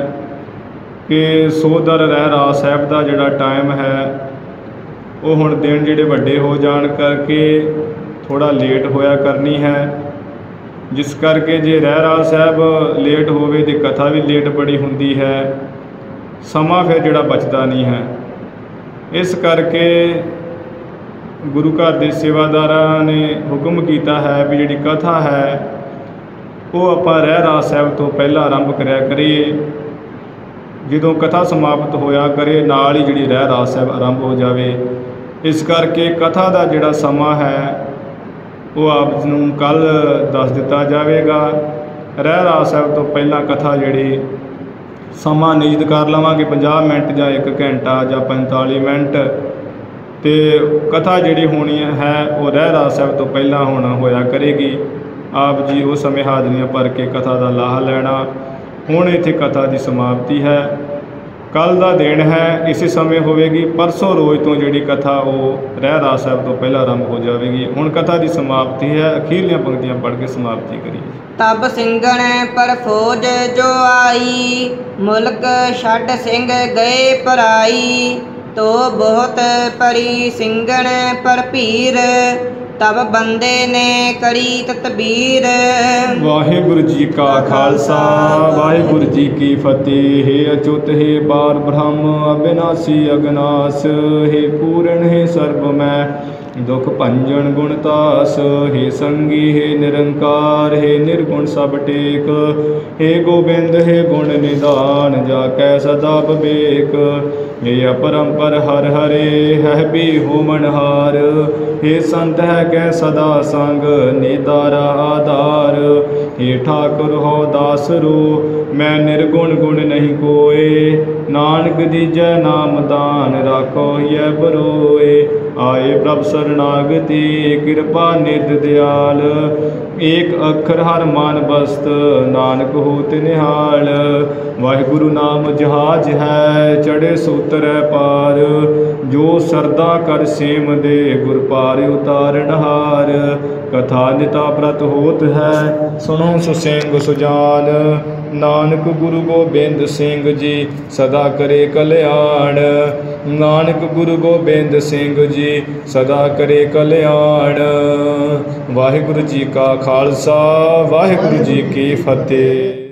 ਕਿ ਸੋਦਰ ਰਹਿਰਾਸ ਸਾਹਿਬ ਦਾ ਜਿਹੜਾ ਟਾਈਮ ਹੈ ਉਹ ਹੁਣ ਦਿਨ ਜਿਹੜੇ ਵੱਡੇ ਹੋ ਜਾਣ ਕਰਕੇ ਥੋੜ੍ਹਾ ਲੇਟ ਹੋਇਆ ਕਰਨੀ ਹੈ, ਜਿਸ ਕਰਕੇ ਜੇ ਰਹਿਰਾਸ ਸਾਹਿਬ ਲੇਟ ਹੋਵੇ ਤਾਂ ਕਥਾ ਵੀ ਲੇਟ ਬੜੀ ਹੁੰਦੀ ਹੈ, ਸਮਾਂ ਫਿਰ ਜਿਹੜਾ ਬਚਦਾ ਨਹੀਂ ਹੈ। ਇਸ ਕਰਕੇ ਗੁਰੂ ਘਰ ਦੇ ਸੇਵਾਦਾਰਾਂ ਨੇ ਹੁਕਮ ਕੀਤਾ ਹੈ ਵੀ ਜਿਹੜੀ ਕਥਾ ਹੈ ਉਹ ਆਪਾਂ ਰਹਿਰਾਸ ਸਾਹਿਬ ਤੋਂ ਪਹਿਲਾਂ ਆਰੰਭ ਕਰਿਆ ਕਰੀਏ। ਜਦੋਂ ਕਥਾ ਸਮਾਪਤ ਹੋਇਆ ਕਰੇ ਨਾਲ ਹੀ ਜਿਹੜੀ ਰਹਿਰਾਸ ਸਾਹਿਬ ਆਰੰਭ ਹੋ ਜਾਵੇ। ਇਸ ਕਰਕੇ ਕਥਾ ਦਾ ਜਿਹੜਾ ਸਮਾਂ ਹੈ ਉਹ ਆਪ ਨੂੰ ਕੱਲ੍ਹ ਦੱਸ ਦਿੱਤਾ ਜਾਵੇਗਾ। ਰਹਿਰਾਸ ਸਾਹਿਬ ਤੋਂ ਪਹਿਲਾਂ ਕਥਾ ਜਿਹੜੀ ਸਮਾਂ ਨਿਯਤ ਕਰ ਲਵਾਂਗੇ ਪੰਜਾਹ ਮਿੰਟ ਜਾਂ ਇੱਕ ਘੰਟਾ ਜਾਂ ਪੰਤਾਲੀ ਮਿੰਟ, ਅਤੇ ਕਥਾ ਜਿਹੜੀ ਹੋਣੀ ਹੈ ਉਹ ਰਹਿਰਾਸ ਸਾਹਿਬ ਤੋਂ ਪਹਿਲਾਂ ਹੁਣ ਹੋਇਆ ਕਰੇਗੀ। ਆਪ ਜੀ ਉਸ ਸਮੇਂ ਹਾਜ਼ਰੀਆਂ ਭਰ ਕੇ ਕਥਾ ਦਾ ਲਾਹਾ ਲੈਣਾ। ਹੁਣ ਇੱਥੇ ਕਥਾ ਦੀ ਸਮਾਪਤੀ ਹੈ। ਕੱਲ੍ਹ ਦਾ ਦਿਨ ਹੈ, ਇਸੇ ਸਮੇਂ ਹੋਵੇਗੀ। ਪਰਸੋਂ ਰੋਜ਼ ਤੋਂ ਜਿਹੜੀ ਕਥਾ ਉਹ ਰਹਿਰਾਸ ਸਾਹਿਬ ਤੋਂ ਪਹਿਲਾਂ ਆਰੰਭ ਹੋ ਜਾਵੇਗੀ। ਹੁਣ ਕਥਾ ਦੀ ਸਮਾਪਤੀ ਹੈ। ਅਖੀਰਲੀਆਂ ਪੰਕਤੀਆਂ ਪੜ੍ਹ ਕੇ ਸਮਾਪਤੀ ਕਰੀਏ। ਤਬ ਸਿੰਘਨ ਪਰ ਫੌਜ ਜੋ ਆਈ, ਮੁਲਕ ਛੱਡ ਸਿੰਘ ਗਏ ਪਰਾਈ। ਤੋ ਬਹੁਤ ਪਰੀ ਸਿੰਘਨ ਪਰ ਭੀਰ, ਤਬ ਬੰਦੇ ਨੇ ਕਰੀ ਤਦਬੀਰ। ਵਾਹਿਗੁਰੂ ਜੀ ਕਾ ਖਾਲਸਾ, ਵਾਹਿਗੁਰੂ ਜੀ ਕੀ ਫਤਿਹ। ਹੈ ਅਚੁੱਤ ਹੈ ਬਾਰ ਬ੍ਰਹਮ, ਅਬਿਨਾਸੀ ਅਗਨਾਸ, ਹੈ ਪੂਰਨ ਹੈ ਸਰਬ ਮੈਂ, ਦੁਖ ਭੰਜਨ ਗੁਣਤਾਸ। ਹੈ ਸੰਗੀ ਹੈ ਨਿਰੰਕਾਰ, ਹੈ ਨਿਰਗੁਣ ਸਭ ਟੇਕ, ਹੈ ਗੋਬਿੰਦ ਹੈ ਗੁਣ ਨਿਧਾਨ, ਜਾ ਕੈ ਸਦਾ ਬਵੇਕ। ਹੈ ਅਪਰੰਪਰ ਹਰ ਹਰੇ, ਹੈ ਵੀ ਹੋਮਨਹਾਰ, ਹੈ ਸੰਤ ਹੈ ਕੈ ਸਦਾ ਸੰਗ, ਨਿਦਾਰਾ ਆਧਾਰ। ਹੈ ਠਾਕੁਰ ਹੋ ਦਾਸਰੂ, मैं निर्गुण गुण नहीं कोय। नानक दीजै नाम दान राखो हिय बरोए। आए प्रभ शरणागति कृपा निध दयाल। एक अखर हर मान बसत नानक होत निहाल। वाहिगुरु नाम जहाज है चढ़े सूतर पार। जो सरदा कर सेम दे गुर पार उतारन हार। कथा निता प्रत होत है सुनो सुसिंग सुजान। नानक गुरु गोबिंद सिंह जी सदा करे कल्याण। नानक गुरु गोबिंद सिंह जी सदा करे कल्याण। वाहिगुरु जी का खालसा वाहिगुरु जी की फतेह।